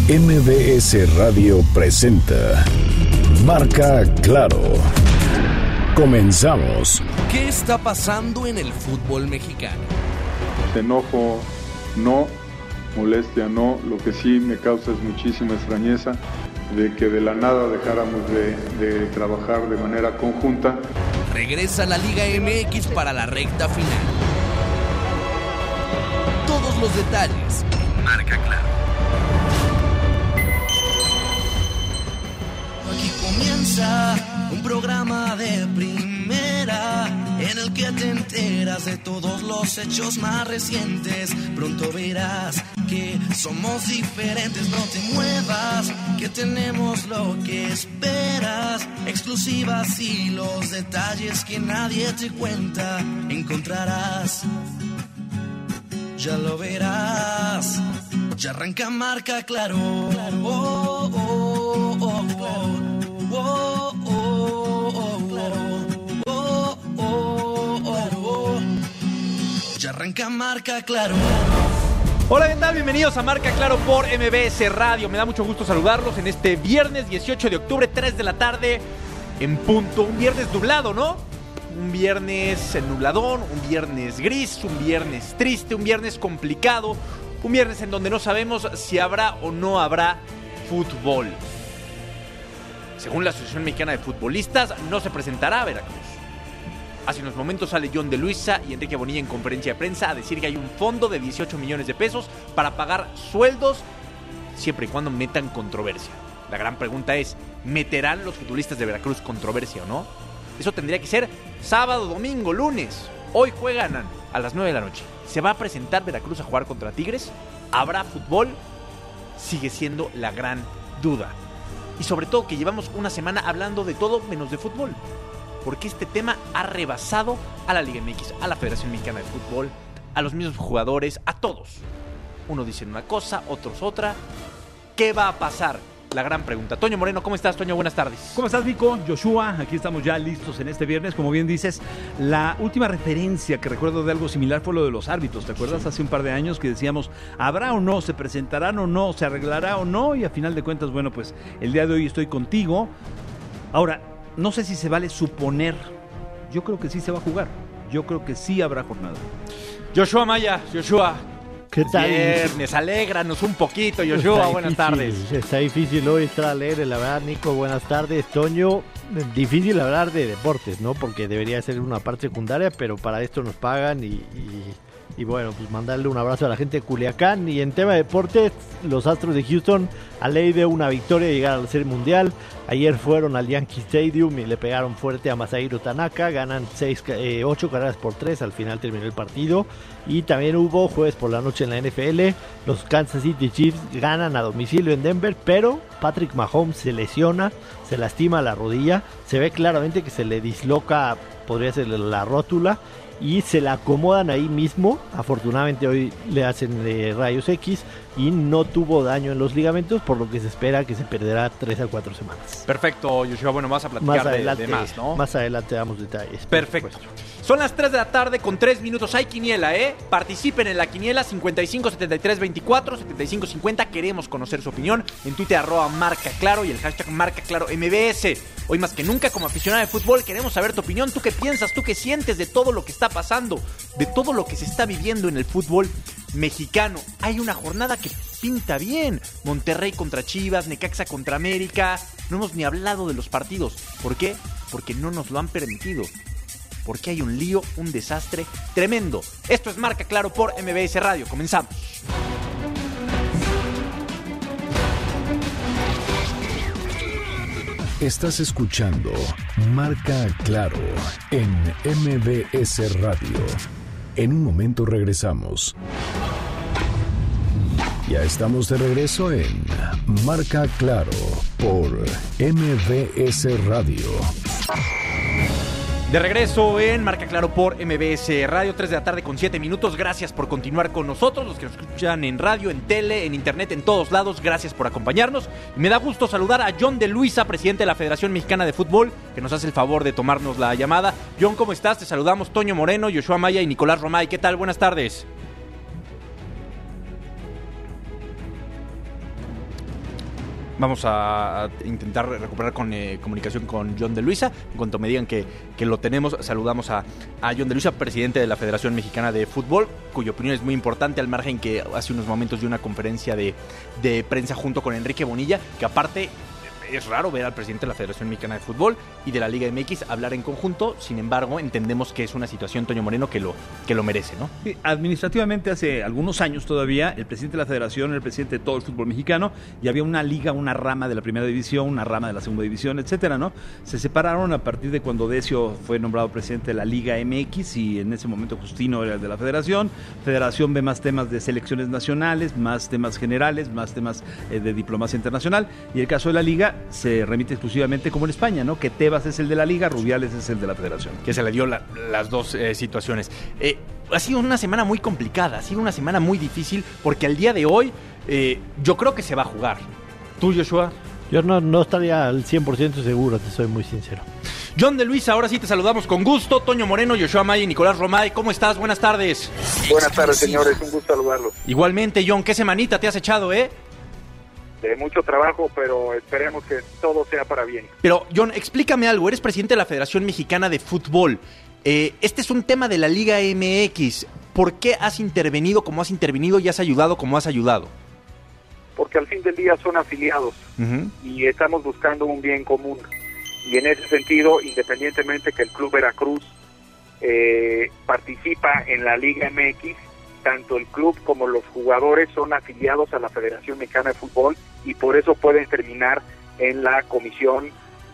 MBS Radio presenta Marca Claro. Comenzamos. ¿Qué está pasando en el fútbol mexicano? Enojo, no. Molestia, no. Lo que sí me causa es muchísima extrañeza de que de la nada dejáramos de trabajar de manera conjunta. Regresa la Liga MX para la recta final. Todos los detalles en Marca Claro. Aquí comienza un programa de primera en el que te enteras de todos los hechos más recientes. Pronto verás que somos diferentes, no te muevas, que tenemos lo que esperas. Exclusivas y los detalles que nadie te cuenta encontrarás. Ya lo verás, ya arranca Marca Claro. Oh, oh, oh, oh. Oh, oh, oh, oh, oh, oh, oh. Ya arranca Marca Claro. Hola, ¿qué tal? Bienvenidos a Marca Claro por MBS Radio. Me da mucho gusto saludarlos en este viernes 18 de octubre, 3 de la tarde en punto. Un viernes nublado, ¿no? Un viernes nubladón, un viernes gris, un viernes triste, un viernes complicado, un viernes en donde no sabemos si habrá o no habrá fútbol. Según la Asociación Mexicana de Futbolistas, no se presentará a Veracruz. Hace unos momentos sale John de Luisa y Enrique Bonilla en conferencia de prensa a decir que hay un fondo de 18 millones de pesos para pagar sueldos siempre y cuando metan controversia. La gran pregunta es, ¿meterán los futbolistas de Veracruz controversia o no? Eso tendría que ser sábado, domingo, lunes. Hoy juegan a las 9 de la noche. ¿Se va a presentar Veracruz a jugar contra Tigres? ¿Habrá fútbol? Sigue siendo la gran duda. Y sobre todo que llevamos una semana hablando de todo menos de fútbol. Porque este tema ha rebasado a la Liga MX, a la Federación Mexicana de Fútbol, a los mismos jugadores, a todos. Unos dicen una cosa, otros otra. ¿Qué va a pasar? La gran pregunta. Toño Moreno, ¿cómo estás, Toño? Buenas tardes. ¿Cómo estás, Vico? Joshua, aquí estamos ya listos en este viernes. Como bien dices, la última referencia que recuerdo de algo similar fue lo de los árbitros. ¿Te acuerdas? Sí. Hace un par de años que decíamos, ¿habrá o no? ¿Se presentarán o no? ¿Se arreglará o no? Y a final de cuentas, bueno, pues el día de hoy estoy contigo. Ahora, no sé si se vale suponer. Yo creo que sí se va a jugar. Yo creo que sí habrá jornada. Joshua Maya, Joshua. ¿Qué tal? Viernes, alégranos un poquito, Joshua. Buenas tardes. Está difícil hoy estar alegre, la verdad, Nico. Buenas tardes, Toño. Difícil hablar de deportes, ¿no? Porque debería ser una parte secundaria, pero para esto nos pagan y bueno, pues mandarle un abrazo a la gente de Culiacán. Y en tema de deportes, los Astros de Houston, a ley de una victoria, llegar a la Serie Mundial. Ayer fueron al Yankee Stadium y le pegaron fuerte a Masahiro Tanaka. Ganan 8 carreras por 3, al final terminó el partido. Y también hubo jueves por la noche en la NFL. Los Kansas City Chiefs ganan a domicilio en Denver, pero Patrick Mahomes se lesiona, se lastima la rodilla. Se ve claramente que se le disloca, podría ser la rótula, y se la acomodan ahí mismo. Afortunadamente hoy le hacen rayos X y no tuvo daño en los ligamentos, por lo que se espera que se perderá 3 a 4 semanas. Perfecto, Joshua. Bueno, vas a platicar de más, ¿no? Más adelante damos detalles. Perfecto. Son las 3 de la tarde con 3 minutos. Hay quiniela, ¿eh? Participen en la quiniela 55 73 24 75 50. Queremos conocer su opinión en Twitter @Marca Claro y el hashtag Marca Claro MBS. Hoy más que nunca, como aficionado de fútbol, queremos saber tu opinión. ¿Tú qué piensas? ¿Tú qué sientes de todo lo que está pasando? De todo lo que se está viviendo en el fútbol mexicano. Hay una jornada que pinta bien. Monterrey contra Chivas, Necaxa contra América. No hemos ni hablado de los partidos. ¿Por qué? Porque no nos lo han permitido. Porque hay un lío, un desastre tremendo. Esto es Marca Claro por MBS Radio. Comenzamos. Estás escuchando Marca Claro en MBS Radio. En un momento regresamos. Ya estamos de regreso en Marca Claro por MBS Radio. De regreso en Marca Claro por MBS Radio, 3 de la tarde con 7 minutos. Gracias por continuar con nosotros, los que nos escuchan en radio, en tele, en internet, en todos lados. Gracias por acompañarnos. Y me da gusto saludar a John de Luisa, presidente de la Federación Mexicana de Fútbol, que nos hace el favor de tomarnos la llamada. John, ¿cómo estás? Te saludamos Toño Moreno, Joshua Maya y Nicolás Romay. ¿Qué tal? Buenas tardes. Vamos a intentar recuperar comunicación con John de Luisa. En cuanto me digan que lo tenemos, saludamos a John de Luisa, presidente de la Federación Mexicana de Fútbol, cuya opinión es muy importante, al margen que hace unos momentos dio una conferencia de prensa junto con Enrique Bonilla, que aparte es raro ver al presidente de la Federación Mexicana de Fútbol y de la Liga MX hablar en conjunto. Sin embargo, entendemos que es una situación, Toño Moreno, que lo merece, ¿no? Sí, administrativamente, hace algunos años todavía, el presidente de la Federación era el presidente de todo el fútbol mexicano y había una liga, una rama de la primera división, una rama de la segunda división, etcétera, ¿no? Se separaron a partir de cuando Decio fue nombrado presidente de la Liga MX y en ese momento Justino era el de la Federación. Federación ve más temas de selecciones nacionales, más temas generales, más temas de diplomacia internacional, y el caso de la Liga se remite exclusivamente como en España, ¿no? Que Tebas es el de la Liga, Rubiales es el de la Federación. Que se le dio las dos situaciones. Ha sido una semana muy complicada, ha sido una semana muy difícil, porque al día de hoy yo creo que se va a jugar. ¿Tú, Joshua? Yo no estaría al 100% seguro, te soy muy sincero. John de Luisa, ahora sí te saludamos con gusto. Toño Moreno, Joshua Maya y Nicolás Romay, ¿cómo estás? Buenas tardes. Buenas tardes, señores, un gusto saludarlos. Igualmente, John, ¿qué semanita te has echado, De mucho trabajo, pero esperemos que todo sea para bien. Pero, John, explícame algo. Eres presidente de la Federación Mexicana de Fútbol. Este es un tema de la Liga MX. ¿Por qué has intervenido como has intervenido y has ayudado como has ayudado? Porque al fin del día son afiliados y estamos buscando un bien común. Y en ese sentido, independientemente que el Club Veracruz participa en la Liga MX, tanto el club como los jugadores son afiliados a la Federación Mexicana de Fútbol y por eso pueden terminar en la Comisión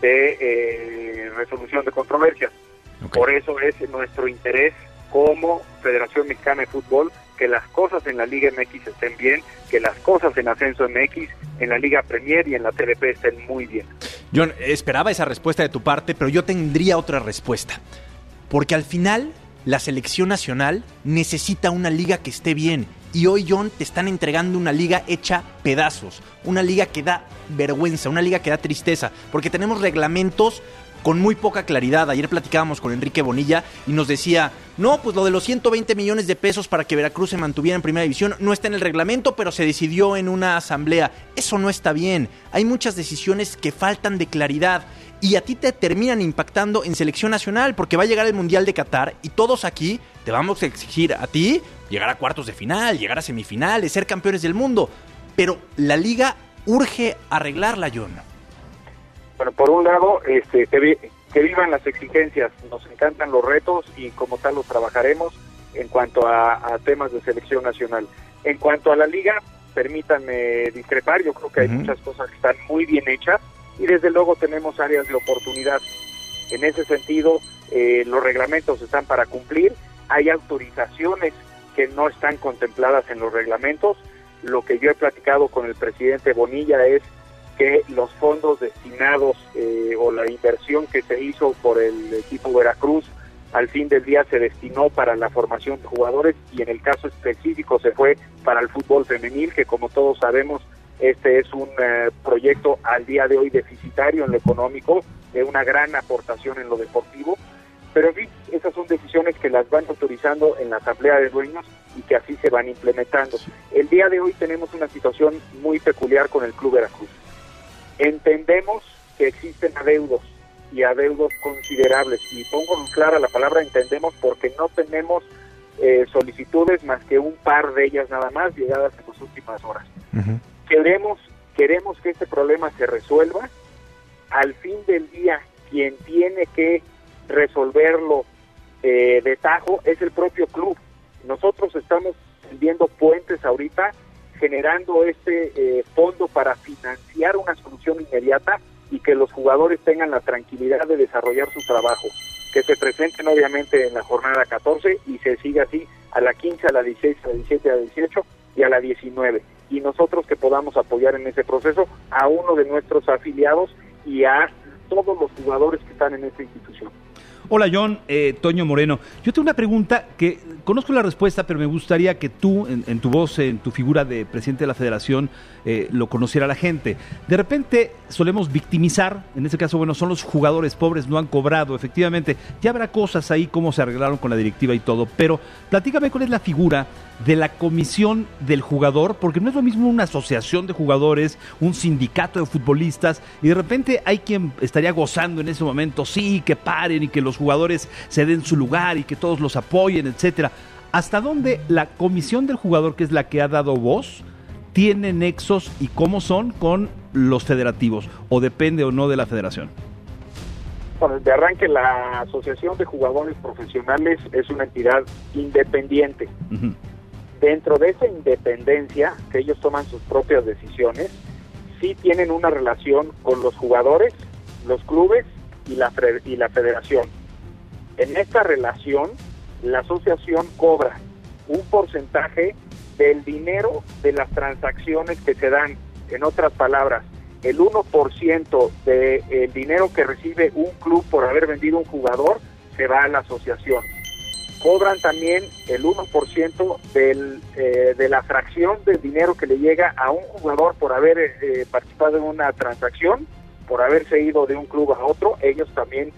de Resolución de Controversias. Okay. Por eso es nuestro interés como Federación Mexicana de Fútbol que las cosas en la Liga MX estén bien, que las cosas en Ascenso MX, en la Liga Premier y en la TDP estén muy bien. John, esperaba esa respuesta de tu parte, pero yo tendría otra respuesta. Porque al final la selección nacional necesita una liga que esté bien. Y hoy, John, te están entregando una liga hecha pedazos. Una liga que da vergüenza, una liga que da tristeza. Porque tenemos reglamentos con muy poca claridad. Ayer platicábamos con Enrique Bonilla y nos decía, no, pues lo de los 120 millones de pesos para que Veracruz se mantuviera en primera división no está en el reglamento, pero se decidió en una asamblea. Eso no está bien. Hay muchas decisiones que faltan de claridad. Y a ti te terminan impactando en selección nacional, porque va a llegar el Mundial de Qatar y todos aquí te vamos a exigir a ti llegar a cuartos de final, llegar a semifinales, ser campeones del mundo. Pero la liga urge arreglarla, John. Bueno, por un lado, que vivan las exigencias. Nos encantan los retos y como tal los trabajaremos en cuanto a temas de selección nacional. En cuanto a la liga, permítanme discrepar. Yo creo que hay muchas cosas que están muy bien hechas. Y desde luego tenemos áreas de oportunidad. En ese sentido, los reglamentos están para cumplir. Hay autorizaciones que no están contempladas en los reglamentos. Lo que yo he platicado con el presidente Bonilla es que los fondos destinados o la inversión que se hizo por el equipo Veracruz, al fin del día se destinó para la formación de jugadores y en el caso específico se fue para el fútbol femenil, que como todos sabemos, este es un proyecto al día de hoy deficitario en lo económico, de una gran aportación en lo deportivo, pero en fin, esas son decisiones que las van autorizando en la Asamblea de Dueños y que así se van implementando. El día de hoy tenemos una situación muy peculiar con el Club Veracruz. Entendemos que existen adeudos y adeudos considerables, y pongo clara la palabra entendemos porque no tenemos solicitudes más que un par de ellas nada más llegadas en las últimas horas. Queremos que este problema se resuelva. Al fin del día, quien tiene que resolverlo de tajo es el propio club. Nosotros estamos viendo puentes ahorita, generando este fondo para financiar una solución inmediata y que los jugadores tengan la tranquilidad de desarrollar su trabajo, que se presenten obviamente en la jornada 14 y se siga así a la 15, a la 16, a la 17, a la 18 y a la 19. Y nosotros que podamos apoyar en ese proceso a uno de nuestros afiliados y a todos los jugadores que están en esta institución. Hola John, Toño Moreno. Yo tengo una pregunta que conozco la respuesta, pero me gustaría que tú, en tu voz, en tu figura de presidente de la federación, lo conociera la gente. De repente solemos victimizar, en este caso, bueno, son los jugadores pobres, no han cobrado, efectivamente. Ya habrá cosas ahí, cómo se arreglaron con la directiva y todo, pero platícame cuál es la figura de la comisión del jugador, porque no es lo mismo una asociación de jugadores, un sindicato de futbolistas, y de repente hay quien estaría gozando en ese momento, sí, que paren y que los jugadores se den su lugar y que todos los apoyen, etcétera. ¿Hasta dónde la comisión del jugador, que es la que ha dado voz, tiene nexos y cómo son con los federativos? ¿O depende o no de la federación? Bueno, de arranque, la Asociación de Jugadores Profesionales es una entidad independiente. Uh-huh. Dentro de esa independencia, que ellos toman sus propias decisiones, sí tienen una relación con los jugadores, los clubes y la federación. En esta relación, la asociación cobra un porcentaje del dinero de las transacciones que se dan. En otras palabras, el 1% del dinero que recibe un club por haber vendido un jugador se va a la asociación. Cobran también el 1% de la fracción del dinero que le llega a un jugador por haber participado en una transacción, por haberse ido de un club a otro. Ellos también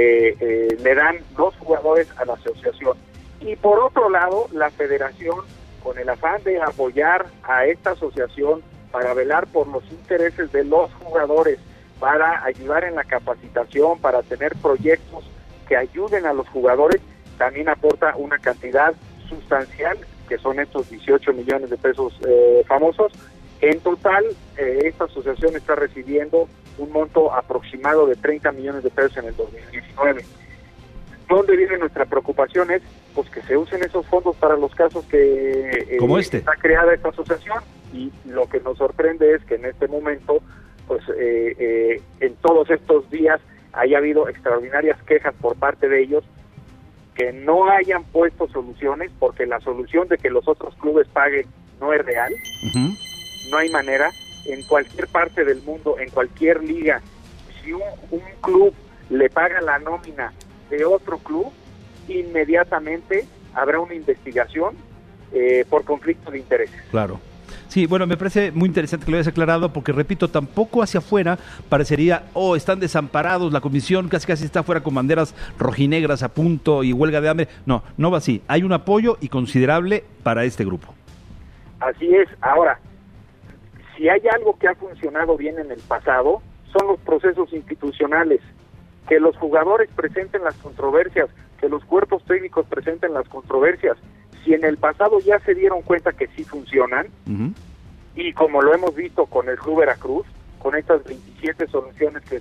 le dan 2 jugadores a la asociación. Y por otro lado, la federación, con el afán de apoyar a esta asociación para velar por los intereses de los jugadores, para ayudar en la capacitación, para tener proyectos que ayuden a los jugadores, también aporta una cantidad sustancial, que son estos 18 millones de pesos famosos. En total, esta asociación está recibiendo un monto aproximado de 30 millones de pesos en el 2019. ¿Dónde viene nuestra preocupación? Es pues que se usen esos fondos para los casos que como está creada esta asociación, y lo que nos sorprende es que en este momento, pues en todos estos días haya habido extraordinarias quejas por parte de ellos, que no hayan puesto soluciones, porque la solución de que los otros clubes paguen no es real. Uh-huh. No hay manera. En cualquier parte del mundo, en cualquier liga, si un club le paga la nómina de otro club, inmediatamente habrá una investigación por conflicto de intereses. Claro. Sí, bueno, me parece muy interesante que lo hayas aclarado, porque repito, tampoco hacia afuera parecería, están desamparados, la comisión casi está fuera con banderas rojinegras a punto y huelga de hambre. No, no va así. Hay un apoyo y considerable para este grupo. Así es. Ahora, si hay algo que ha funcionado bien en el pasado, son los procesos institucionales. Que los jugadores presenten las controversias, que los cuerpos técnicos presenten las controversias. Si en el pasado ya se dieron cuenta que sí funcionan, uh-huh, y como lo hemos visto con el Club Veracruz, con estas 27 resoluciones que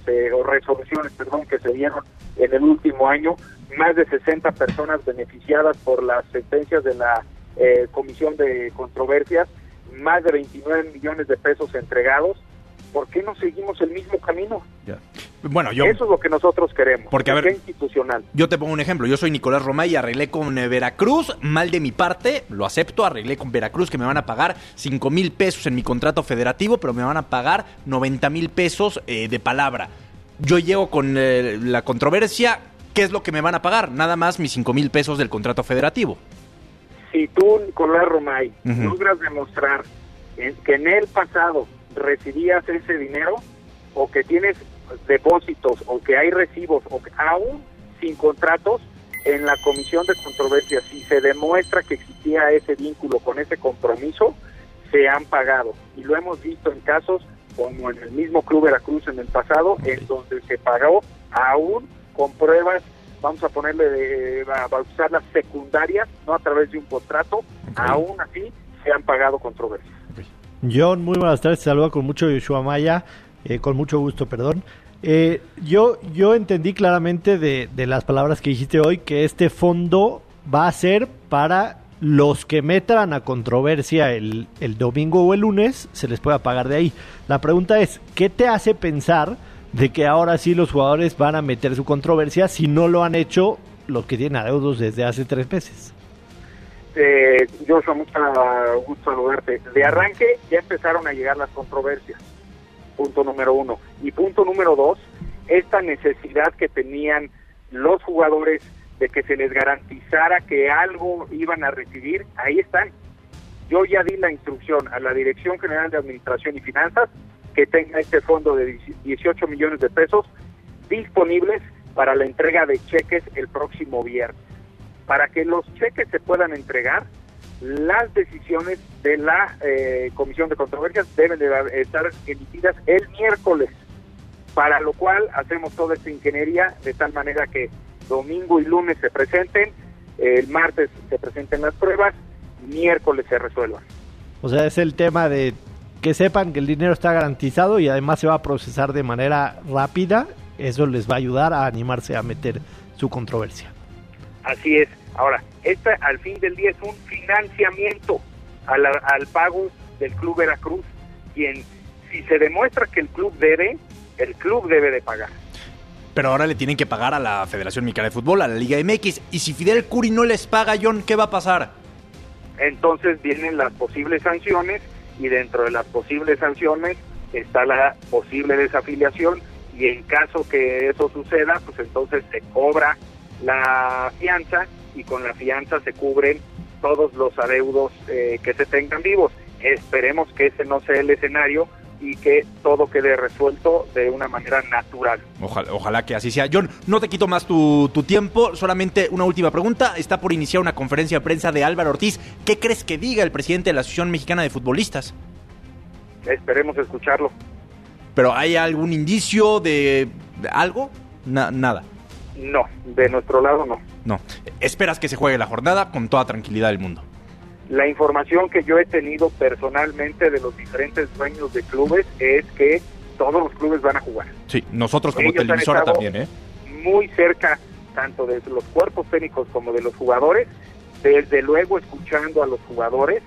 se dieron en el último año, más de 60 personas beneficiadas por las sentencias de la Comisión de Controversias, más de 29 millones de pesos entregados. ¿Por qué no seguimos el mismo camino? Ya. Bueno, eso es lo que nosotros queremos, porque, a ver, institucional. Yo te pongo un ejemplo. Yo soy Nicolás Romay y arreglé con Veracruz, mal de mi parte, lo acepto, arreglé con Veracruz que me van a pagar 5,000 pesos en mi contrato federativo, pero me van a pagar 90,000 pesos de palabra. Yo llego con la controversia, ¿qué es lo que me van a pagar? Nada más mis 5,000 pesos del contrato federativo. Si tú, Nicolás Romay, uh-huh, logras demostrar que en el pasado recibías ese dinero, o que tienes depósitos, o que hay recibos, o que aún sin contratos, en la Comisión de Controversias, si se demuestra que existía ese vínculo con ese compromiso, se han pagado. Y lo hemos visto en casos como en el mismo Club Veracruz en el pasado, en donde se pagó aún con pruebas, vamos a ponerle, a bautizarlas secundarias, no a través de un contrato, aún así se han pagado controversias. John, muy buenas tardes, te saluda con mucho Yoshua Maya, con mucho gusto, perdón. Yo entendí claramente de las palabras que dijiste hoy que este fondo va a ser para los que metan a controversia el domingo o el lunes, se les pueda pagar de ahí. La pregunta es, ¿qué te hace pensar de que ahora sí los jugadores van a meter su controversia si no lo han hecho los que tienen adeudos desde hace 3 meses? Joshua, mucho gusto saludarte. De arranque ya empezaron a llegar las controversias, punto número 1. Y punto número 2, esta necesidad que tenían los jugadores, de que se les garantizara que algo iban a recibir, ahí están. Yo ya di la instrucción a la Dirección General de Administración y Finanzas que tenga este fondo de 18 millones de pesos disponibles para la entrega de cheques el próximo viernes. Para que los cheques se puedan entregar, las decisiones de la Comisión de Controversias deben de estar emitidas el miércoles, para lo cual hacemos toda esta ingeniería de tal manera que domingo y lunes se presenten, el martes se presenten las pruebas, miércoles se resuelvan. O sea, es el tema de que sepan que el dinero está garantizado y además se va a procesar de manera rápida. Eso les va a ayudar a animarse a meter su controversia. Así es. Ahora, esta al fin del día es un financiamiento al pago del Club Veracruz, quien, si se demuestra que el club debe de pagar. Pero ahora le tienen que pagar a la Federación Mexicana de Fútbol, a la Liga MX. Y si Fidel Curi no les paga, John, ¿qué va a pasar? Entonces vienen las posibles sanciones, y dentro de las posibles sanciones está la posible desafiliación, y en caso que eso suceda, pues entonces se cobra la fianza, y con la fianza se cubren todos los adeudos que se tengan vivos. Esperemos que ese no sea el escenario y que todo quede resuelto de una manera natural. Ojalá que así sea. John, no te quito más tu tiempo, solamente una última pregunta. Está por iniciar una conferencia de prensa de Álvaro Ortiz. ¿Qué crees que diga el presidente de la Asociación Mexicana de Futbolistas? Esperemos escucharlo. ¿Pero hay algún indicio de algo? Nada. No, de nuestro lado no. No. ¿Esperas que se juegue la jornada con toda tranquilidad del mundo? La información que yo he tenido personalmente de los diferentes dueños de clubes es que todos los clubes van a jugar. Sí, nosotros como ellos televisora también, muy cerca tanto de los cuerpos técnicos como de los jugadores, desde luego escuchando a los jugadores.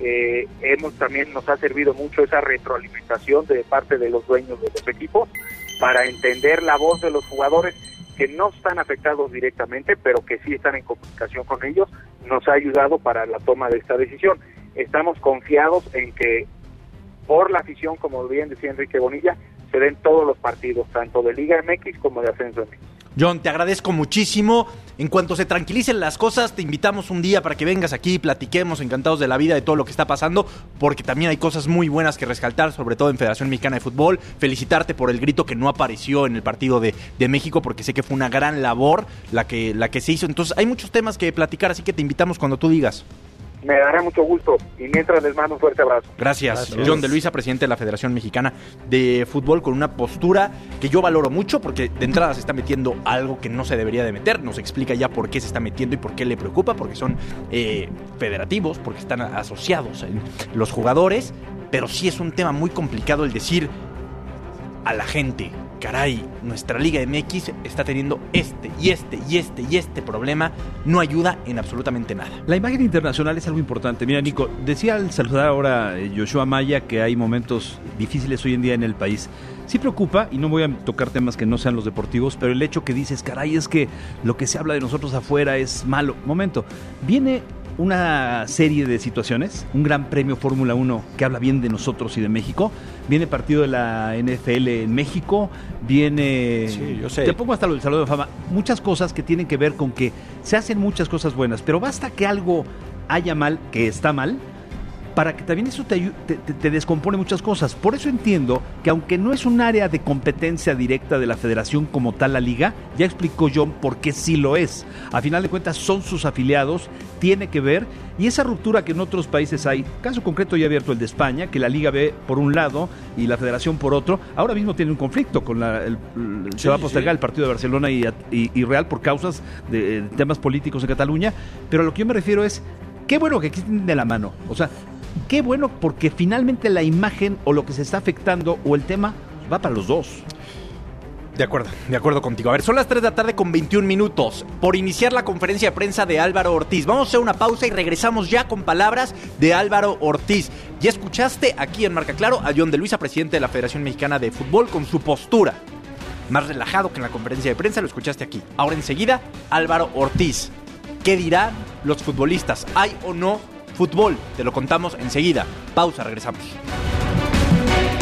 Nos ha servido mucho esa retroalimentación de parte de los dueños de los equipos para entender la voz de los jugadores, que no están afectados directamente, pero que sí están en comunicación con ellos. Nos ha ayudado para la toma de esta decisión. Estamos confiados en que, por la afición, como bien decía Enrique Bonilla, se den todos los partidos, tanto de Liga MX como de Ascenso MX. John, te agradezco muchísimo. En cuanto se tranquilicen las cosas, te invitamos un día para que vengas aquí y platiquemos, encantados de la vida, de todo lo que está pasando, porque también hay cosas muy buenas que rescatar, sobre todo en Federación Mexicana de Fútbol. Felicitarte por el grito que no apareció en el partido de México, porque sé que fue una gran labor la que se hizo. Entonces hay muchos temas que platicar, así que te invitamos cuando tú digas. Me dará mucho gusto, y mientras les mando un fuerte abrazo. Gracias. John de Luisa, presidente de la Federación Mexicana de Fútbol, con una postura que yo valoro mucho, porque de entrada se está metiendo algo que no se debería de meter. Nos explica ya por qué se está metiendo y por qué le preocupa, porque son federativos, porque están asociados los jugadores, pero sí es un tema muy complicado el decir a la gente: caray, nuestra Liga MX está teniendo este problema, no ayuda en absolutamente nada. La imagen internacional es algo importante. Mira, Nico, decía al saludar ahora Joshua Maya que hay momentos difíciles hoy en día en el país. Sí preocupa, y no voy a tocar temas que no sean los deportivos, pero el hecho que dices, caray, es que lo que se habla de nosotros afuera es malo. Momento, viene una serie de situaciones, un gran premio Fórmula 1 que habla bien de nosotros y de México, viene partido de la NFL en México, viene... Sí, yo sé. Te pongo hasta lo del Salón de Fama, muchas cosas que tienen que ver con que se hacen muchas cosas buenas, pero basta que algo haya mal, que está mal, para que también eso te descompone muchas cosas. Por eso entiendo que aunque no es un área de competencia directa de la federación como tal la liga, ya explicó John por qué sí lo es. A final de cuentas son sus afiliados, tiene que ver, y esa ruptura que en otros países hay, caso concreto ya abierto el de España, que la liga ve por un lado y la federación por otro, ahora mismo tiene un conflicto con se va a postergar el partido de Barcelona y Real por causas de temas políticos en Cataluña, pero a lo que yo me refiero es, qué bueno que existen de la mano, o sea, qué bueno, porque finalmente la imagen o lo que se está afectando o el tema va para los dos. De acuerdo contigo. A ver, son las 3 de la tarde con 21 minutos. Por iniciar la conferencia de prensa de Álvaro Ortiz. Vamos a hacer una pausa y regresamos ya con palabras de Álvaro Ortiz. Ya escuchaste aquí en Marca Claro a John de Luisa, presidente de la Federación Mexicana de Fútbol, con su postura más relajado que en la conferencia de prensa. Lo escuchaste aquí. Ahora enseguida, Álvaro Ortiz. ¿Qué dirán los futbolistas? ¿Hay o no fútbol? Te lo contamos enseguida. Pausa, regresamos.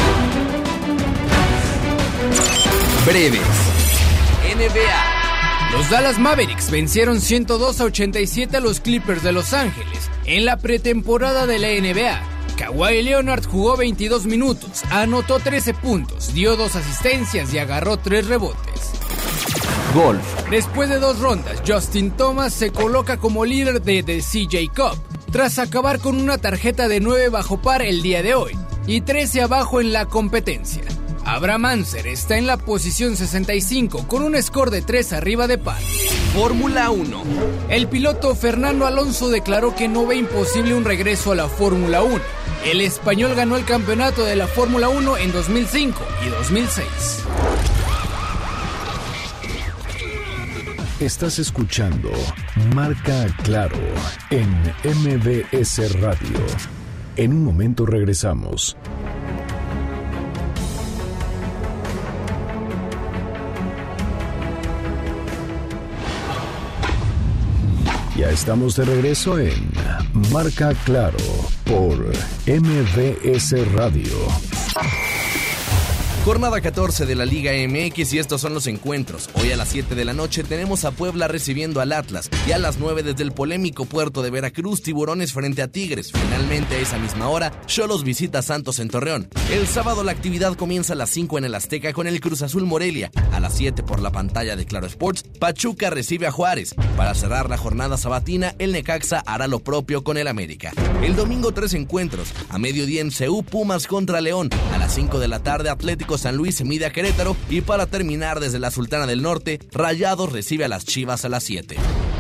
Breves. NBA. Los Dallas Mavericks vencieron 102-87 a los Clippers de Los Ángeles en la pretemporada de la NBA. Kawhi Leonard jugó 22 minutos, anotó 13 puntos, dio 2 asistencias y agarró 3 rebotes. Golf. Después de 2 rondas, Justin Thomas se coloca como líder de The CJ Cup, tras acabar con una tarjeta de 9 bajo par el día de hoy y 13 abajo en la competencia. Abraham Ancer está en la posición 65 con un score de 3 arriba de par. Fórmula 1. El piloto Fernando Alonso declaró que no ve imposible un regreso a la Fórmula 1. El español ganó el campeonato de la Fórmula 1 en 2005 y 2006. Estás escuchando Marca Claro en MBS Radio. En un momento regresamos. Ya estamos de regreso en Marca Claro por MBS Radio. Jornada 14 de la Liga MX y estos son los encuentros. Hoy a las 7 de la noche tenemos a Puebla recibiendo al Atlas y a las 9 desde el polémico puerto de Veracruz, Tiburones frente a Tigres. Finalmente a esa misma hora, Xolos visita a Santos en Torreón. El sábado la actividad comienza a las 5 en el Azteca con el Cruz Azul Morelia. A las 7 por la pantalla de Claro Sports, Pachuca recibe a Juárez. Para cerrar la jornada sabatina, el Necaxa hará lo propio con el América. El domingo 3 encuentros. A mediodía en CU, Pumas contra León. A las 5 de la tarde, Atlético San Luis se mide a Querétaro y para terminar desde la Sultana del Norte, Rayados recibe a las Chivas a las 7.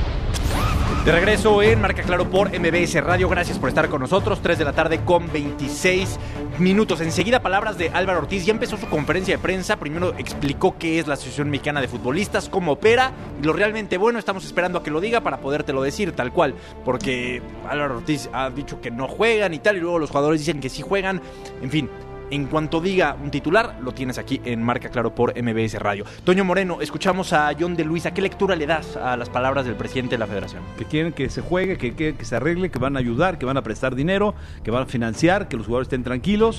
De regreso en Marca Claro por MBS Radio. Gracias por estar con nosotros. 3 de la tarde con 26 minutos. Enseguida palabras de Álvaro Ortiz. Ya empezó su conferencia de prensa. Primero explicó qué es la Asociación Mexicana de Futbolistas, cómo opera. Y lo realmente bueno, estamos esperando a que lo diga para podértelo decir tal cual. Porque Álvaro Ortiz ha dicho que no juegan y tal. Y luego los jugadores dicen que sí juegan. En fin. En cuanto diga un titular, lo tienes aquí en Marca Claro por MBS Radio. Toño Moreno, escuchamos a John de Luisa. ¿Qué lectura le das a las palabras del presidente de la federación? Que quieren que se juegue, que se arregle, que van a ayudar, que van a prestar dinero, que van a financiar, que los jugadores estén tranquilos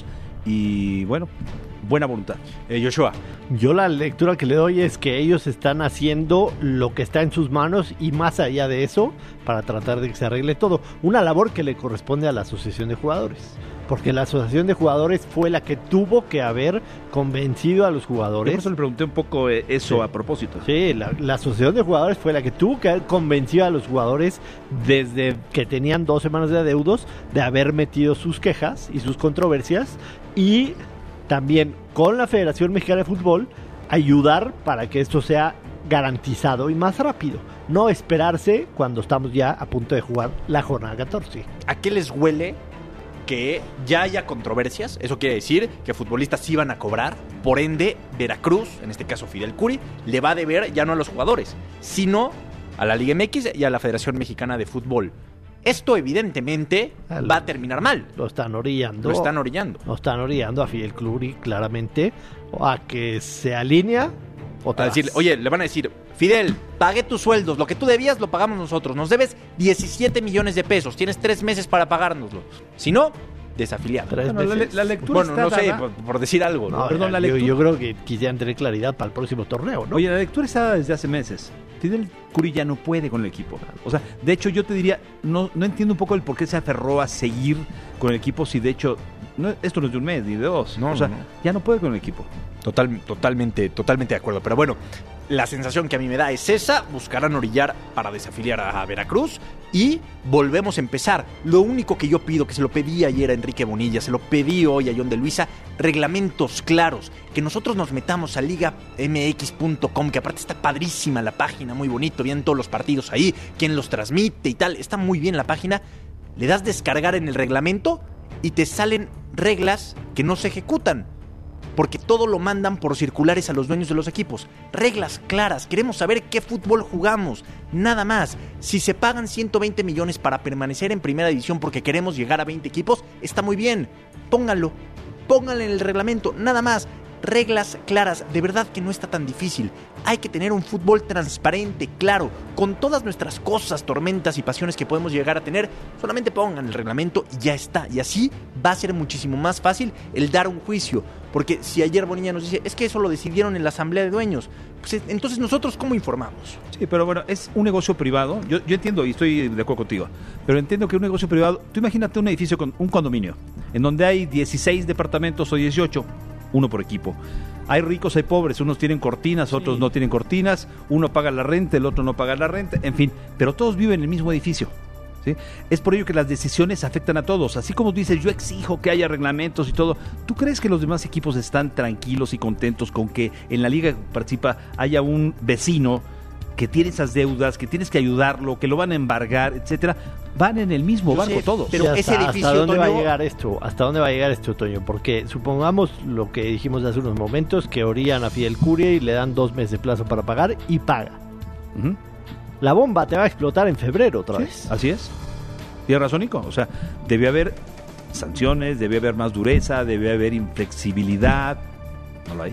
y, bueno, buena voluntad. Joshua. Yo la lectura que le doy es que ellos están haciendo lo que está en sus manos y más allá de eso para tratar de que se arregle todo. Una labor que le corresponde a la Asociación de Jugadores. Porque la Asociación de Jugadores fue la que tuvo que haber convencido a los jugadores. Por eso le pregunté un poco eso a propósito. Sí, la Asociación de Jugadores fue la que tuvo que haber convencido a los jugadores desde que tenían 2 semanas de adeudos de haber metido sus quejas y sus controversias y también con la Federación Mexicana de Fútbol ayudar para que esto sea garantizado y más rápido. No esperarse cuando estamos ya a punto de jugar la jornada 14. ¿A qué les huele que ya haya controversias? Eso quiere decir que futbolistas sí van a cobrar. Por ende, Veracruz, en este caso Fidel Curi, le va a deber ya no a los jugadores, sino a la Liga MX y a la Federación Mexicana de Fútbol. Esto evidentemente va a terminar mal. Lo están orillando. Lo están orillando. Lo están orillando a Fidel Curi claramente a que se alinea. A decirle, oye, le van a decir, Fidel, pagué tus sueldos, lo que tú debías lo pagamos nosotros, nos debes 17 millones de pesos, tienes 3 meses para pagárnoslo. Si no, desafiliado. La lectura está no sé, por decir algo. No, perdón, la lectura. Yo creo que quisieran tener claridad para el próximo torneo, ¿no? Oye, la lectura está desde hace meses. Fidel Curi ya no puede con el equipo. O sea, de hecho yo te diría, no entiendo un poco el por qué se aferró a seguir con el equipo si de hecho, esto no es de un mes ni de 2. No, o sea, ya no puede con el equipo. Totalmente de acuerdo. Pero bueno, la sensación que a mí me da es esa. Buscarán orillar para desafiliar a Veracruz y volvemos a empezar. Lo único que yo pido, que se lo pedí ayer a Enrique Bonilla, se lo pedí hoy a John de Luisa, reglamentos claros. Que nosotros nos metamos a ligamx.com, que aparte está padrísima la página, muy bonito, vienen todos los partidos ahí, quién los transmite y tal. Está muy bien la página. Le das descargar en el reglamento y te salen reglas que no se ejecutan. Porque todo lo mandan por circulares a los dueños de los equipos. Reglas claras, queremos saber qué fútbol jugamos, nada más. Si se pagan 120 millones para permanecer en primera división porque queremos llegar a 20 equipos, está muy bien, pónganlo en el reglamento, nada más. reglas claras. De verdad que no está tan difícil. Hay que tener un fútbol transparente, claro, con todas nuestras cosas, tormentas y pasiones que podemos llegar a tener. Solamente pongan el reglamento y ya está. Y así va a ser muchísimo más fácil el dar un juicio. Porque si ayer Bonilla nos dice, es que eso lo decidieron en la asamblea de dueños, pues entonces nosotros ¿cómo informamos? Sí, pero bueno, es un negocio privado. Yo entiendo y estoy de acuerdo contigo, pero entiendo que un negocio privado, tú imagínate un edificio con un condominio, en donde hay 16 departamentos o 18, uno por equipo. Hay ricos, hay pobres, unos tienen cortinas, otros no tienen cortinas, uno paga la renta, el otro no paga la renta, en fin, pero todos viven en el mismo edificio. ¿Sí? Es por ello que las decisiones afectan a todos. Así como dices, yo exijo que haya reglamentos y todo. ¿Tú crees que los demás equipos están tranquilos y contentos con que en la liga que participa haya un vecino que tiene esas deudas, que tienes que ayudarlo, que lo van a embargar, etcétera? Van en el mismo barco todos. Pero ese edificio, ¿hasta dónde va a llegar esto? ¿Hasta dónde va a llegar esto, Toño? Porque supongamos lo que dijimos hace unos momentos, que orían a Fidel Curia y le dan 2 meses de plazo para pagar y paga. Uh-huh. La bomba te va a explotar en febrero otra vez. Así es. Tienes razón, Nico. O sea, debe haber sanciones, debe haber más dureza, debe haber inflexibilidad. No lo hay.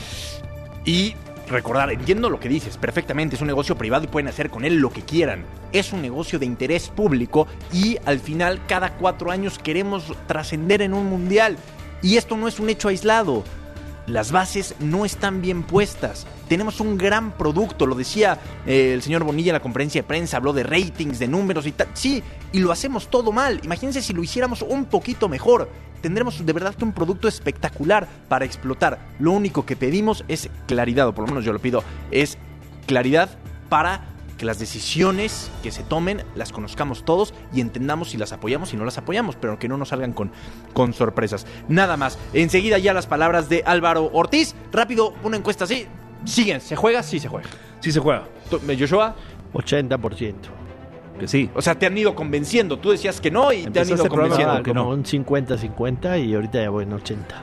Y recordar, entiendo lo que dices perfectamente, es un negocio privado y pueden hacer con él lo que quieran. Es un negocio de interés público y al final cada 4 años queremos trascender en un mundial. Y esto no es un hecho aislado. Las bases no están bien puestas. Tenemos un gran producto, lo decía el señor Bonilla en la conferencia de prensa, habló de ratings, de números y tal. Sí, y lo hacemos todo mal. Imagínense si lo hiciéramos un poquito mejor. Tendremos de verdad que un producto espectacular para explotar. Lo único que pedimos es claridad, o por lo menos yo lo pido, es claridad para que las decisiones que se tomen las conozcamos todos y entendamos si las apoyamos y no las apoyamos, pero que no nos salgan con sorpresas. Nada más. Enseguida ya las palabras de Álvaro Ortiz. Rápido, una encuesta así. ¿Siguen? ¿Se juega? Sí se juega. Sí se juega. ¿Joshua? 80%. Que sí. O sea, te han ido convenciendo. Tú decías que no y te han ido convenciendo. Que no. Un 50-50 y ahorita ya voy en 80.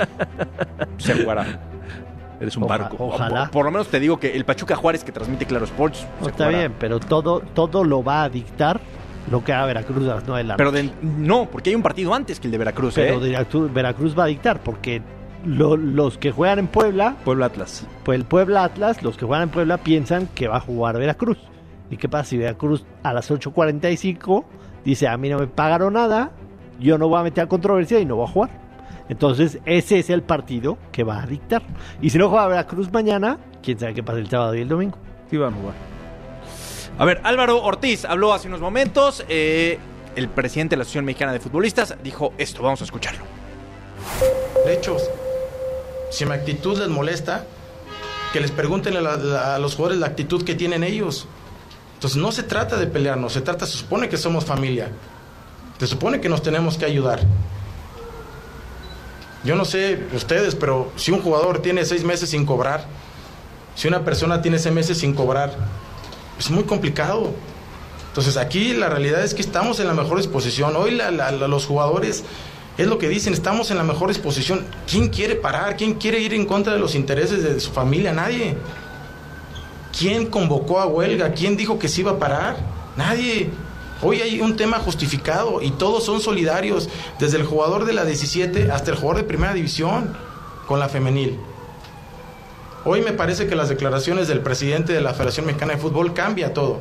Se jugará. Eres un barco. Ojalá. Por lo menos te digo que el Pachuca Juárez que transmite Claro Sports. No, está bien, pero todo lo va a dictar lo que haga Veracruz a las 9 de la noche. Pero no, porque hay un partido antes que el de Veracruz. Pero Veracruz va a dictar, porque los que juegan en Puebla... Puebla Atlas. Pues el Puebla Atlas, los que juegan en Puebla piensan que va a jugar Veracruz. ¿Y qué pasa si Veracruz a las 8:45 dice, a mí no me pagaron nada, yo no voy a meter a controversia y no voy a jugar? Entonces ese es el partido que va a dictar. Y si no juega Veracruz mañana, quién sabe qué pasa el sábado y el domingo. Sí van a jugar. A ver, Álvaro Ortiz habló hace unos momentos. El presidente de la Asociación Mexicana de Futbolistas dijo esto, vamos a escucharlo. De hecho, si mi actitud les molesta, que les pregunten a los jugadores la actitud que tienen ellos. Entonces no se trata de pelearnos, se supone que somos familia. Se supone que nos tenemos que ayudar. Yo no sé ustedes, pero si un jugador tiene 6 meses sin cobrar, si una persona tiene 6 meses sin cobrar, es muy complicado. Entonces aquí la realidad es que estamos en la mejor disposición. Hoy los jugadores, es lo que dicen, estamos en la mejor disposición. ¿Quién quiere parar? ¿Quién quiere ir en contra de los intereses de su familia? Nadie. ¿Quién convocó a huelga? ¿Quién dijo que se iba a parar? Nadie. Hoy hay un tema justificado y todos son solidarios, desde el jugador de la 17 hasta el jugador de primera división con la femenil. Hoy me parece que las declaraciones del presidente de la Federación Mexicana de Fútbol cambia todo.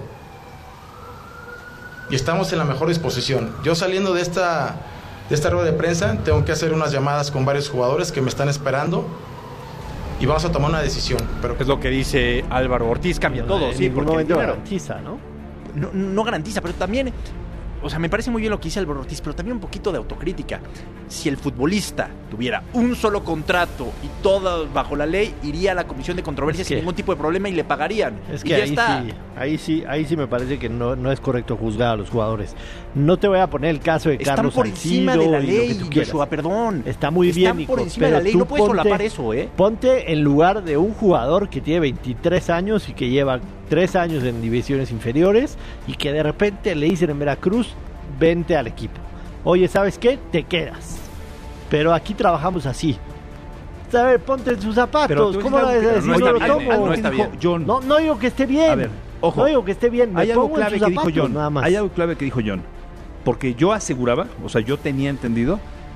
Y estamos en la mejor disposición. Yo saliendo de esta rueda de prensa tengo que hacer unas llamadas con varios jugadores que me están esperando y vamos a tomar una decisión. Pero es lo que dice Álvaro Ortiz, cambia todo, sí, porque no garantiza, ¿no? No garantiza, pero también, o sea, me parece muy bien lo que dice Álvaro Ortiz, pero también un poquito de autocrítica. Si el futbolista tuviera un solo contrato y todo bajo la ley, iría a la comisión de controversia sin ningún tipo de problema y le pagarían. Es que ahí sí me parece que no es correcto juzgar a los jugadores. No te voy a poner el caso de Carlos Salcido. Están por encima de la ley, Joshua, perdón. Está muy bien, Nico. Están por encima de la ley, no puedes solapar eso, Ponte en lugar de un jugador que tiene 23 años y que lleva 3 años en divisiones inferiores y que de repente le dicen en Veracruz, vente al equipo. Oye, ¿sabes qué? Te quedas. Pero aquí trabajamos así. A ver, ponte en sus zapatos. ¿Cómo vas a decir? No está bien. No digo que esté bien. A ver, ojo. No digo que esté bien. Hay algo clave que dijo John. Nada más. Hay algo clave que dijo John. Porque yo aseguraba, o sea, yo tenía entendido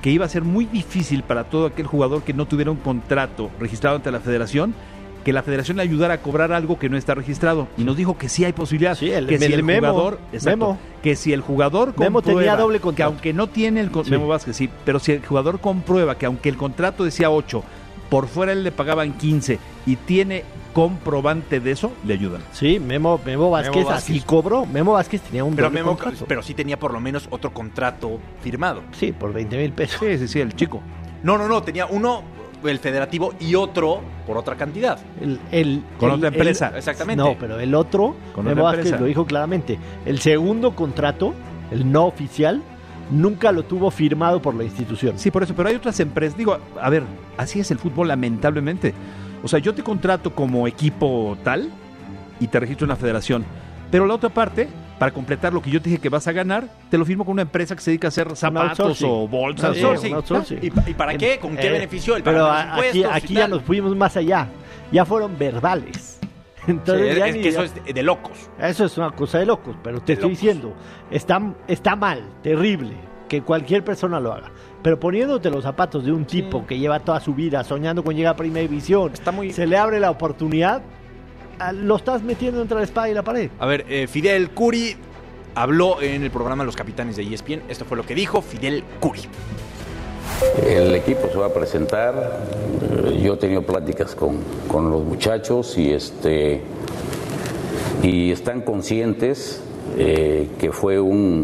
que iba a ser muy difícil para todo aquel jugador que no tuviera un contrato registrado ante la federación, que la federación le ayudara a cobrar algo que no está registrado. Y nos dijo que sí hay posibilidad. Sí, que si el jugador, que si el jugador Memo comprueba tenía doble contrato. que aunque no tiene el Memo Vázquez, sí, pero si el jugador comprueba que aunque el contrato decía 8, por fuera él le pagaban 15 y tiene comprobante de eso, le ayudan. Sí, Memo Vázquez así cobró. Memo Vázquez tenía un doble contrato. Pero sí tenía por lo menos otro contrato firmado. Sí, por 20,000 pesos. Sí, el chico. No, tenía uno, el federativo, y otro por otra cantidad. Con otra empresa. Exactamente. No, pero el otro, Memo Vázquez lo dijo claramente. El segundo contrato, el no oficial, nunca lo tuvo firmado por la institución. Sí, por eso, pero hay otras empresas. Digo, a ver, así es el fútbol, lamentablemente. O sea, yo te contrato como equipo tal y te registro en la federación. Pero la otra parte, para completar lo que yo te dije que vas a ganar, te lo firmo con una empresa que se dedica a hacer zapatos o bolsas. ¿Y para qué? ¿Con qué beneficio? Pero aquí ya nos fuimos más allá. Ya fueron verbales. Entonces, es que eso es de locos. Eso es una cosa de locos, pero te estoy diciendo, está mal, terrible, que cualquier persona lo haga. Pero poniéndote los zapatos de un tipo que lleva toda su vida soñando con llegar a Primera División, se le abre la oportunidad, lo estás metiendo entre la espada y la pared. A ver, Fidel Curi habló en el programa Los Capitanes de ESPN. Esto fue lo que dijo Fidel Curi. El equipo se va a presentar. Yo he tenido pláticas con los muchachos y están conscientes que fue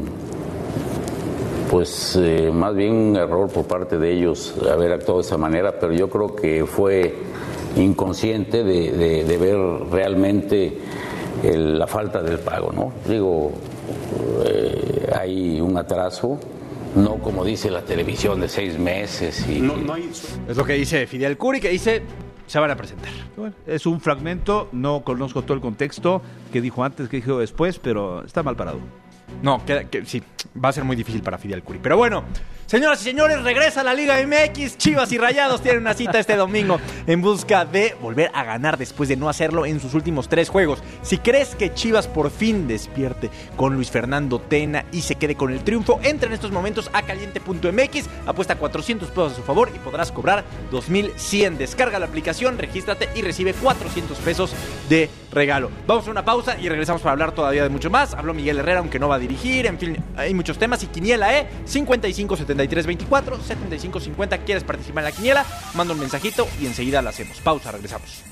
más bien un error por parte de ellos haber actuado de esa manera, pero yo creo que fue inconsciente de ver realmente la falta del pago, ¿no? Digo, hay un atraso. No como dice la televisión de 6 meses. Es lo que dice Fidel Curi, que dice se van a presentar. Bueno, es un fragmento, no conozco todo el contexto, que dijo antes, que dijo después, pero está mal parado. No, sí, va a ser muy difícil para Fidel Curi. Pero bueno, señoras y señores, regresa a la Liga MX. Chivas y Rayados tienen una cita este domingo en busca de volver a ganar después de no hacerlo en sus últimos 3 juegos. Si crees que Chivas por fin despierte con Luis Fernando Tena y se quede con el triunfo, entra en estos momentos a caliente.mx, apuesta 400 pesos a su favor y podrás cobrar 2,100. Descarga la aplicación, regístrate y recibe 400 pesos de regalo. Vamos a una pausa y regresamos para hablar todavía de mucho más. Habló Miguel Herrera, aunque no va a dirigir. En fin, hay muchos temas. Y quiniela, 55 73 24 75 50. ¿Quieres participar en la quiniela? Manda un mensajito y enseguida la hacemos. Pausa, regresamos.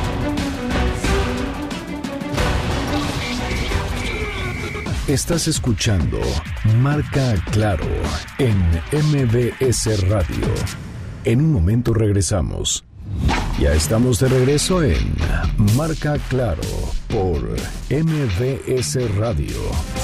Estás escuchando Marca Claro en MBS Radio. En un momento regresamos. Ya estamos de regreso en Marca Claro por MBS Radio.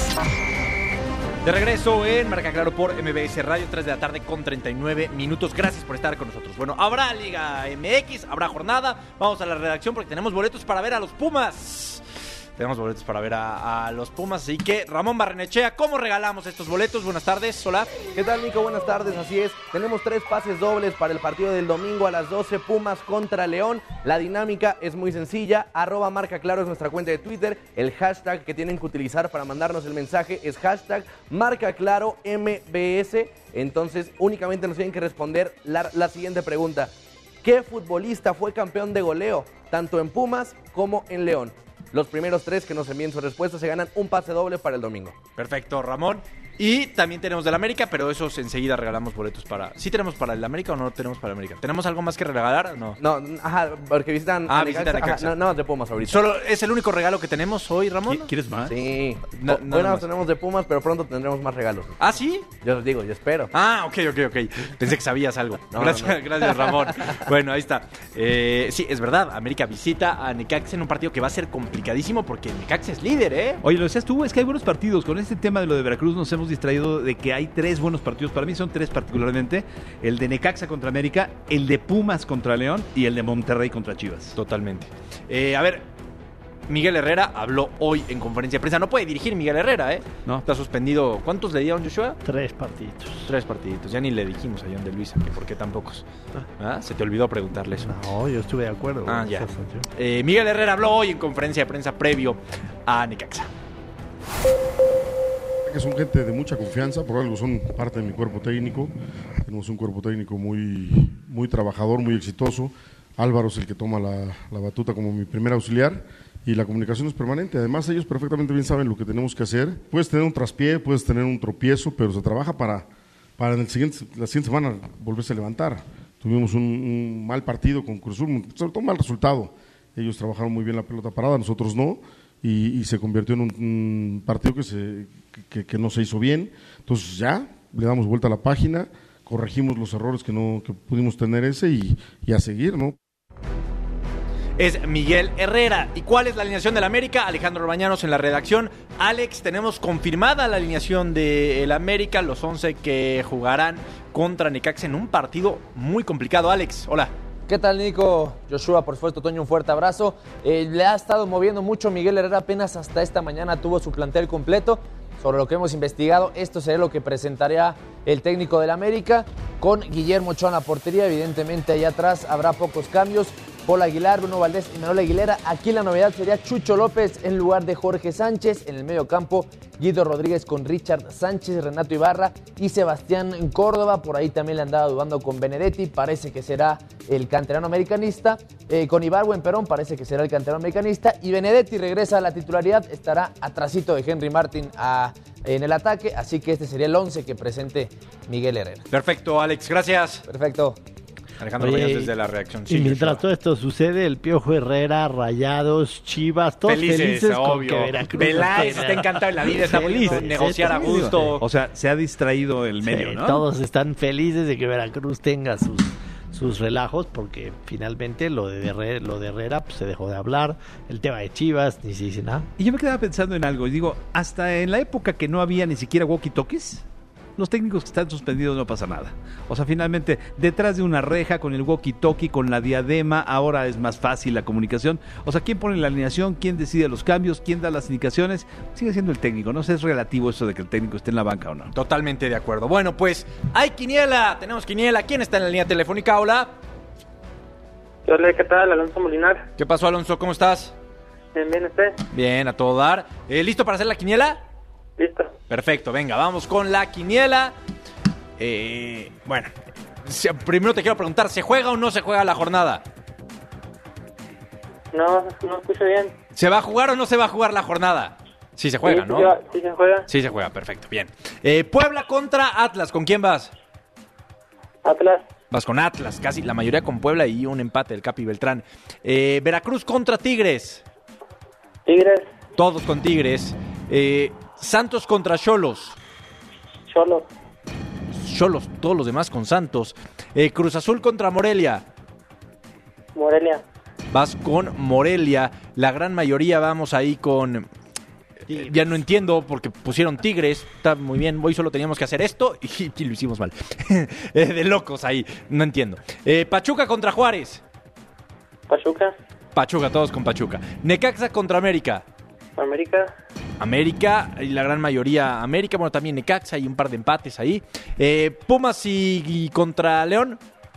De regreso en Marca Claro por MBS Radio, 3 de la tarde con 39 minutos. Gracias por estar con nosotros. Bueno, habrá Liga MX, habrá jornada. Vamos a la redacción porque tenemos boletos para ver a los Pumas. Tenemos boletos para ver a los Pumas, así que Ramón Barrenechea, ¿cómo regalamos estos boletos? Buenas tardes, hola. ¿Qué tal, Nico? Buenas tardes, así es. Tenemos 3 pases dobles para el partido del domingo a las 12, Pumas contra León. La dinámica es muy sencilla, @marcaclaro es nuestra cuenta de Twitter. El hashtag que tienen que utilizar para mandarnos el mensaje es hashtag #MarcaClaroMBS. Entonces, únicamente nos tienen que responder la siguiente pregunta. ¿Qué futbolista fue campeón de goleo, tanto en Pumas como en León? Los primeros 3 que nos envíen su respuesta se ganan un pase doble para el domingo. Perfecto, Ramón. Y también tenemos del América, pero esos enseguida regalamos boletos para... ¿Sí tenemos para el América o no tenemos para el América? ¿Tenemos algo más que regalar o no? No, porque visitan a Necaxa. No, de Pumas ahorita. ¿Solo es el único regalo que tenemos hoy, Ramón? ¿Quieres más? Sí. Bueno, tenemos de Pumas, pero pronto tendremos más regalos. ¿Ah, sí? Yo les digo, yo espero. Ah, ok. Pensé que sabías algo. Gracias, Ramón. Bueno, ahí está. Sí, es verdad. América visita a Necaxa en un partido que va a ser complicadísimo porque Necaxa es líder, ¿eh? Oye, lo decías tú, es que hay buenos partidos. Con este tema de lo de Veracruz nos hemos distraído de que hay 3 buenos partidos. Para mí son 3 particularmente. El de Necaxa contra América, el de Pumas contra León y el de Monterrey contra Chivas. Totalmente. A ver, Miguel Herrera habló hoy en conferencia de prensa. No puede dirigir Miguel Herrera, ¿eh? No. Está suspendido. ¿Cuántos le dieron, Joshua? 3 partiditos. 3 partiditos. Ya ni le dijimos a John de Luisa que por qué tan pocos. Se te olvidó preguntarle eso. No, yo estuve de acuerdo. Ya. Miguel Herrera habló hoy en conferencia de prensa previo a Necaxa. Que son gente de mucha confianza, por algo son parte de mi cuerpo técnico. Tenemos un cuerpo técnico muy trabajador, muy exitoso. Álvaro es el que toma la batuta como mi primer auxiliar y la comunicación es permanente. Además, ellos perfectamente bien saben lo que tenemos que hacer. Puedes tener un traspié, puedes tener un tropiezo, pero se trabaja para la siguiente semana volverse a levantar. Tuvimos un mal partido con Cruz Azul, sobre todo un mal resultado. Ellos trabajaron muy bien la pelota parada, nosotros no. Y se convirtió en un partido que no se hizo bien. Entonces ya le damos vuelta a la página, corregimos los errores que pudimos tener y a seguir, ¿no? Es Miguel Herrera. ¿Y cuál es la alineación del América? Alejandro Orbañanos en la redacción. Alex, tenemos confirmada la alineación del América, los 11 que jugarán contra Necaxa en un partido muy complicado. Alex, hola. ¿Qué tal, Nico? Joshua, por supuesto, Toño, un fuerte abrazo. Le ha estado moviendo mucho Miguel Herrera, apenas hasta esta mañana tuvo su plantel completo. Sobre lo que hemos investigado, esto sería lo que presentaría el técnico del América, con Guillermo Ochoa en la portería. Evidentemente, allá atrás habrá pocos cambios. Paul Aguilar, Bruno Valdés y Manuel Aguilera. Aquí la novedad sería Chucho López en lugar de Jorge Sánchez. En el medio campo, Guido Rodríguez con Richard Sánchez, Renato Ibarra y Sebastián Córdoba. Por ahí también le andaba dudando con Benedetti. Parece que será el canterano americanista. Con Ibargüen Perón parece que será el canterano americanista. Y Benedetti regresa a la titularidad. Estará atrasito de Henry Martin en el ataque. Así que este sería el 11 que presente Miguel Herrera. Perfecto, Alex. Gracias. Perfecto. Alejandro Baños desde la reacción. Sí, y mientras todo esto sucede, el Piojo Herrera, Rayados, Chivas, todos felices obvio. Con que Veracruz Peláez está encantado en la vida, está feliz negociar a gusto. O sea, se ha distraído el medio, ¿no? Todos están felices de que Veracruz tenga sus relajos, porque finalmente lo de Herrera pues, se dejó de hablar, el tema de Chivas, ni se dice nada. Y yo me quedaba pensando en algo, y digo, hasta en la época que no había ni siquiera walkie-talkies, los técnicos que están suspendidos no pasa nada. O sea, finalmente, detrás de una reja, con el walkie-talkie, con la diadema, ahora es más fácil la comunicación. O sea, ¿quién pone la alineación? ¿Quién decide los cambios? ¿Quién da las indicaciones? Sigue siendo el técnico. No sé, es relativo eso de que el técnico esté en la banca o no. Totalmente de acuerdo. Bueno, pues, hay quiniela. Tenemos quiniela. ¿Quién está en la línea telefónica? Hola. Hola, ¿qué tal? Alonso Molinar. ¿Qué pasó, Alonso? ¿Cómo estás? Bien, ¿usted? Bien, a todo dar. ¿Listo para hacer la quiniela? Listo. Perfecto, venga, vamos con la quiniela. Bueno, primero te quiero preguntar, ¿se juega o no se juega la jornada? No escucho bien. ¿Se va a jugar o no se va a jugar la jornada? Sí se juega, ¿no? Sí se juega. Sí se juega, perfecto, bien. Puebla contra Atlas, ¿con quién vas? Atlas. Vas con Atlas, casi la mayoría con Puebla y un empate del Capi Beltrán. Veracruz contra Tigres. Tigres. Todos con Tigres. Santos contra Xolos. Xolos, todos los demás con Santos. Cruz Azul contra Morelia. Morelia. Vas con Morelia. La gran mayoría vamos ahí con... Ya no entiendo porque pusieron Tigres. Está muy bien, hoy solo teníamos que hacer esto y lo hicimos mal. De locos ahí, no entiendo. Pachuca contra Juárez. Pachuca, todos con Pachuca. Necaxa contra América. América, y la gran mayoría América, bueno, también Necaxa, hay un par de empates ahí. Pumas y contra León.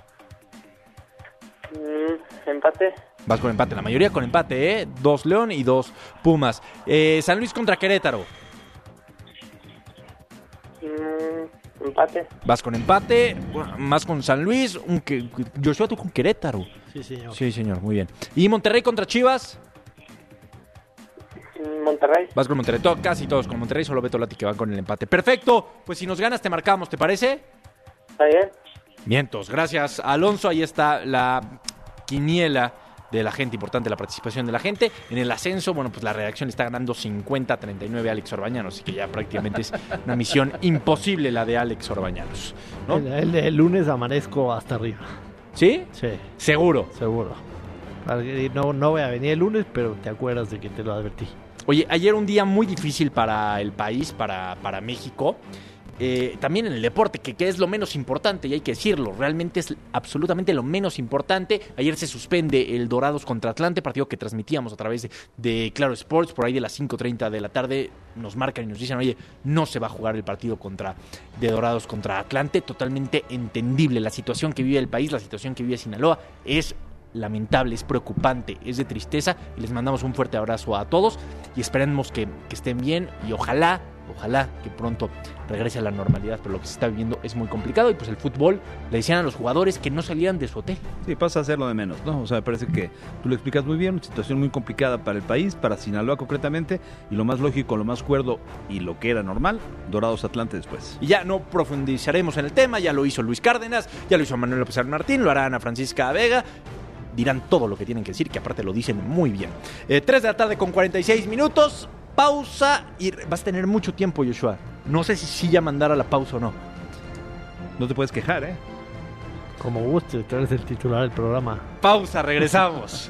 Empate. Vas con empate, la mayoría con empate, 2 León y 2 Pumas. San Luis contra Querétaro. Empate. Vas con empate, más con San Luis. Joshua, tú con Querétaro. Sí, señor. Sí, señor, muy bien. ¿Y Monterrey contra Chivas? Monterrey. Vas con Monterrey, casi todos con Monterrey, solo Beto Lati que van con el empate. Perfecto, pues si nos ganas te marcamos, ¿te parece? Está bien. Vientos, gracias Alonso, ahí está la quiniela de la gente, importante la participación de la gente. En el ascenso, bueno, pues la redacción está ganando 50-39 a Alex Orbañanos, así que ya prácticamente es una misión imposible la de Alex Orbañanos, ¿no? El lunes amanezco hasta arriba. ¿Sí? Sí. ¿Seguro? Seguro. No voy a venir el lunes, pero te acuerdas de que te lo advertí. Oye, ayer un día muy difícil para el país, para México. También en el deporte, que es lo menos importante, y hay que decirlo, realmente es absolutamente lo menos importante. Ayer se suspende el Dorados contra Atlante, partido que transmitíamos a través de Claro Sports, por ahí de las 5:30 de la tarde nos marcan y nos dicen, oye, no se va a jugar el partido de Dorados contra Atlante. Totalmente entendible la situación que vive el país, la situación que vive Sinaloa, es lamentable, es preocupante, es de tristeza, y les mandamos un fuerte abrazo a todos y esperemos que estén bien y ojalá Ojalá que pronto regrese a la normalidad, pero lo que se está viviendo es muy complicado y pues el fútbol le decían a los jugadores que no salían de su hotel. Sí, pasa a ser lo de menos, ¿no? O sea, me parece que tú lo explicas muy bien, una situación muy complicada para el país, para Sinaloa concretamente, y lo más lógico, lo más cuerdo y lo que era normal, Dorados Atlante después. Y ya no profundizaremos en el tema, ya lo hizo Luis Cárdenas, ya lo hizo Manuel López Martín, lo hará Ana Francisca Vega. Dirán todo lo que tienen que decir, que aparte lo dicen muy bien. 3 de la tarde con 46 minutos, pausa y vas a tener mucho tiempo, Joshua. No sé si ya mandar a la pausa o no. No te puedes quejar, ¿eh? Como guste, tú eres el titular del programa. Pausa, regresamos.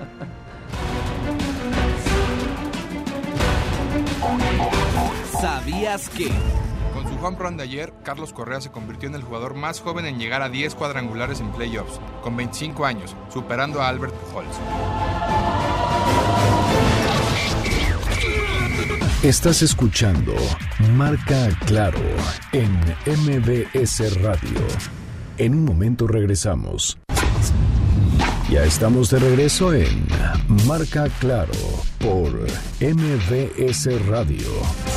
¿Sabías que? Con su home run de ayer, Carlos Correa se convirtió en el jugador más joven en llegar a 10 cuadrangulares en playoffs, con 25 años, superando a Albert Pujols. Estás escuchando Marca Claro en MBS Radio. En un momento regresamos. Ya estamos de regreso en Marca Claro por MBS Radio.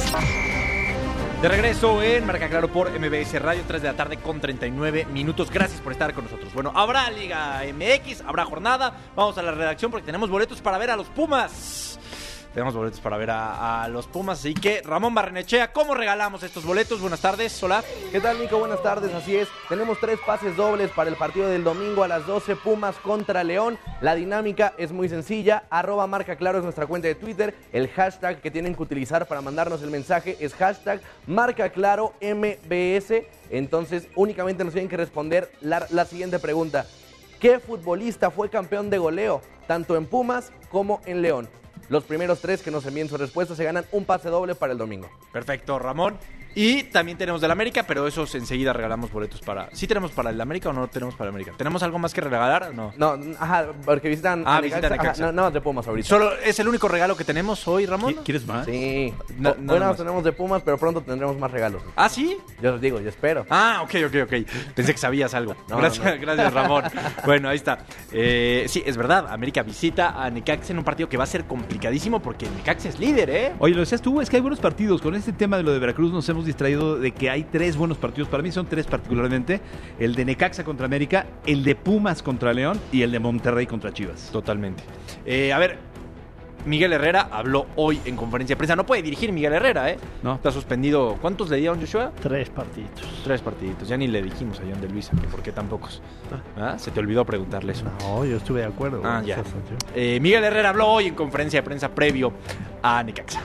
De regreso en Marca Claro por MBS Radio, 3 de la tarde con 39 minutos. Gracias por estar con nosotros. Bueno, habrá Liga MX, habrá jornada. Vamos a la redacción porque tenemos boletos para ver a los Pumas. Tenemos boletos para ver a los Pumas, así que Ramón Barrenechea, ¿cómo regalamos estos boletos? Buenas tardes, hola. ¿Qué tal, Nico? Buenas tardes, así es. Tenemos 3 pases dobles para el partido del domingo a las 12, Pumas contra León. La dinámica es muy sencilla, @Marca Claro es nuestra cuenta de Twitter. El hashtag que tienen que utilizar para mandarnos el mensaje es hashtag Marca Claro MBS. Entonces, únicamente nos tienen que responder la siguiente pregunta. ¿Qué futbolista fue campeón de goleo, tanto en Pumas como en León? Los primeros 3 que nos envíen su respuesta se ganan un pase doble para el domingo. Perfecto, Ramón. Y también tenemos del América, pero esos enseguida regalamos boletos para... ¿Sí tenemos para el América o no tenemos para el América? ¿Tenemos algo más que regalar o no? No, ajá, porque visitan a Necaxa. Visitan Necaxa. Ajá, no de Pumas ahorita. ¿Solo es el único regalo que tenemos hoy, Ramón? ¿Quieres más? Sí. No, tenemos de Pumas, pero pronto tendremos más regalos. ¿Ah, sí? Yo les digo, yo espero. Ah, ok. Pensé que sabías algo. Gracias, Ramón. Bueno, ahí está. Sí, es verdad, América visita a Necaxa en un partido que va a ser complicadísimo porque Necaxa es líder, ¿eh? Oye, lo decías tú, es que hay buenos partidos. Con este tema de lo de Veracruz nos hemos distraído de que hay 3 buenos partidos. Para mí son 3 particularmente. El de Necaxa contra América, el de Pumas contra León y el de Monterrey contra Chivas. Totalmente. A ver, Miguel Herrera habló hoy en conferencia de prensa. No puede dirigir Miguel Herrera, ¿eh? No. Está suspendido. ¿Cuántos le dieron, Joshua? 3 partiditos. 3 partiditos. Ya ni le dijimos a John de Luisa que por qué tan pocos. Se te olvidó preguntarle eso. No, yo estuve de acuerdo. Ya. Miguel Herrera habló hoy en conferencia de prensa previo a Necaxa.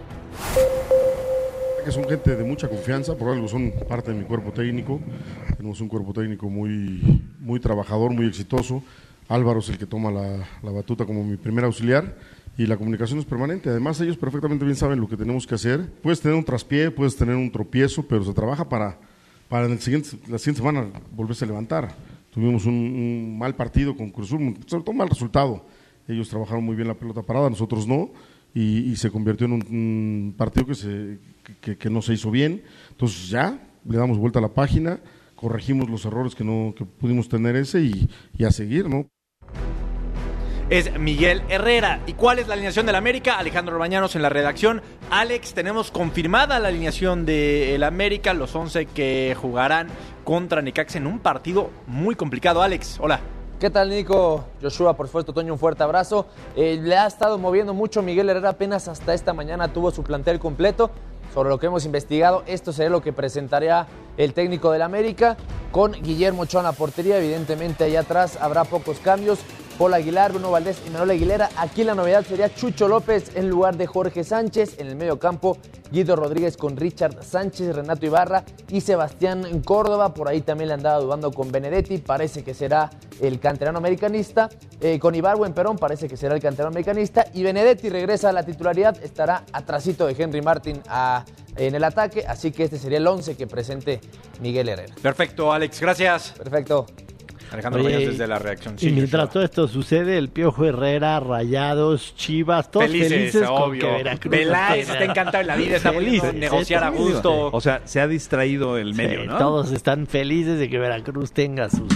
Que son gente de mucha confianza, por algo son parte de mi cuerpo técnico. Tenemos un cuerpo técnico muy trabajador, muy exitoso. Álvaro es el que toma la batuta como mi primer auxiliar y la comunicación es permanente. Además, ellos perfectamente bien saben lo que tenemos que hacer. Puedes tener un traspié, puedes tener un tropiezo, pero se trabaja para la siguiente semana volverse a levantar. Tuvimos un mal partido con Cruz Azul, sobre todo un mal resultado. Ellos trabajaron muy bien la pelota parada, nosotros no. Y se convirtió en un partido que no se hizo bien. Entonces ya le damos vuelta a la página, corregimos los errores que pudimos tener y a seguir, ¿no? Es Miguel Herrera. ¿Y cuál es la alineación del América? Alejandro Bañanos en la redacción. Alex, tenemos confirmada la alineación del América, los 11 que jugarán contra Necaxa en un partido muy complicado. Alex, hola. ¿Qué tal, Nico? Joshua, por supuesto, Toño, un fuerte abrazo. Le ha estado moviendo mucho Miguel Herrera, apenas hasta esta mañana tuvo su plantel completo. Sobre lo que hemos investigado, esto será lo que presentaría el técnico del América, con Guillermo Ochoa en la portería. Evidentemente, allá atrás habrá pocos cambios. Paul Aguilar, Bruno Valdés y Manuel Aguilera. Aquí la novedad sería Chucho López en lugar de Jorge Sánchez. En el medio campo, Guido Rodríguez con Richard Sánchez, Renato Ibarra y Sebastián Córdoba. Por ahí también le andaba dudando con Benedetti. Parece que será el canterano americanista. Con Ibargüen Perón parece que será el canterano americanista. Y Benedetti regresa a la titularidad. Estará atrasito de Henry Martin en el ataque. Así que este sería el 11 que presente Miguel Herrera. Perfecto, Alex. Gracias. Perfecto. Alejandro Baños desde la reacción. Sí, y mientras todo esto sucede, el Piojo Herrera, Rayados, Chivas, todos felices con que Veracruz. Peláez está encantado en la vida, está feliz negociar a gusto. O sea, se ha distraído el medio, ¿no? Todos están felices de que Veracruz tenga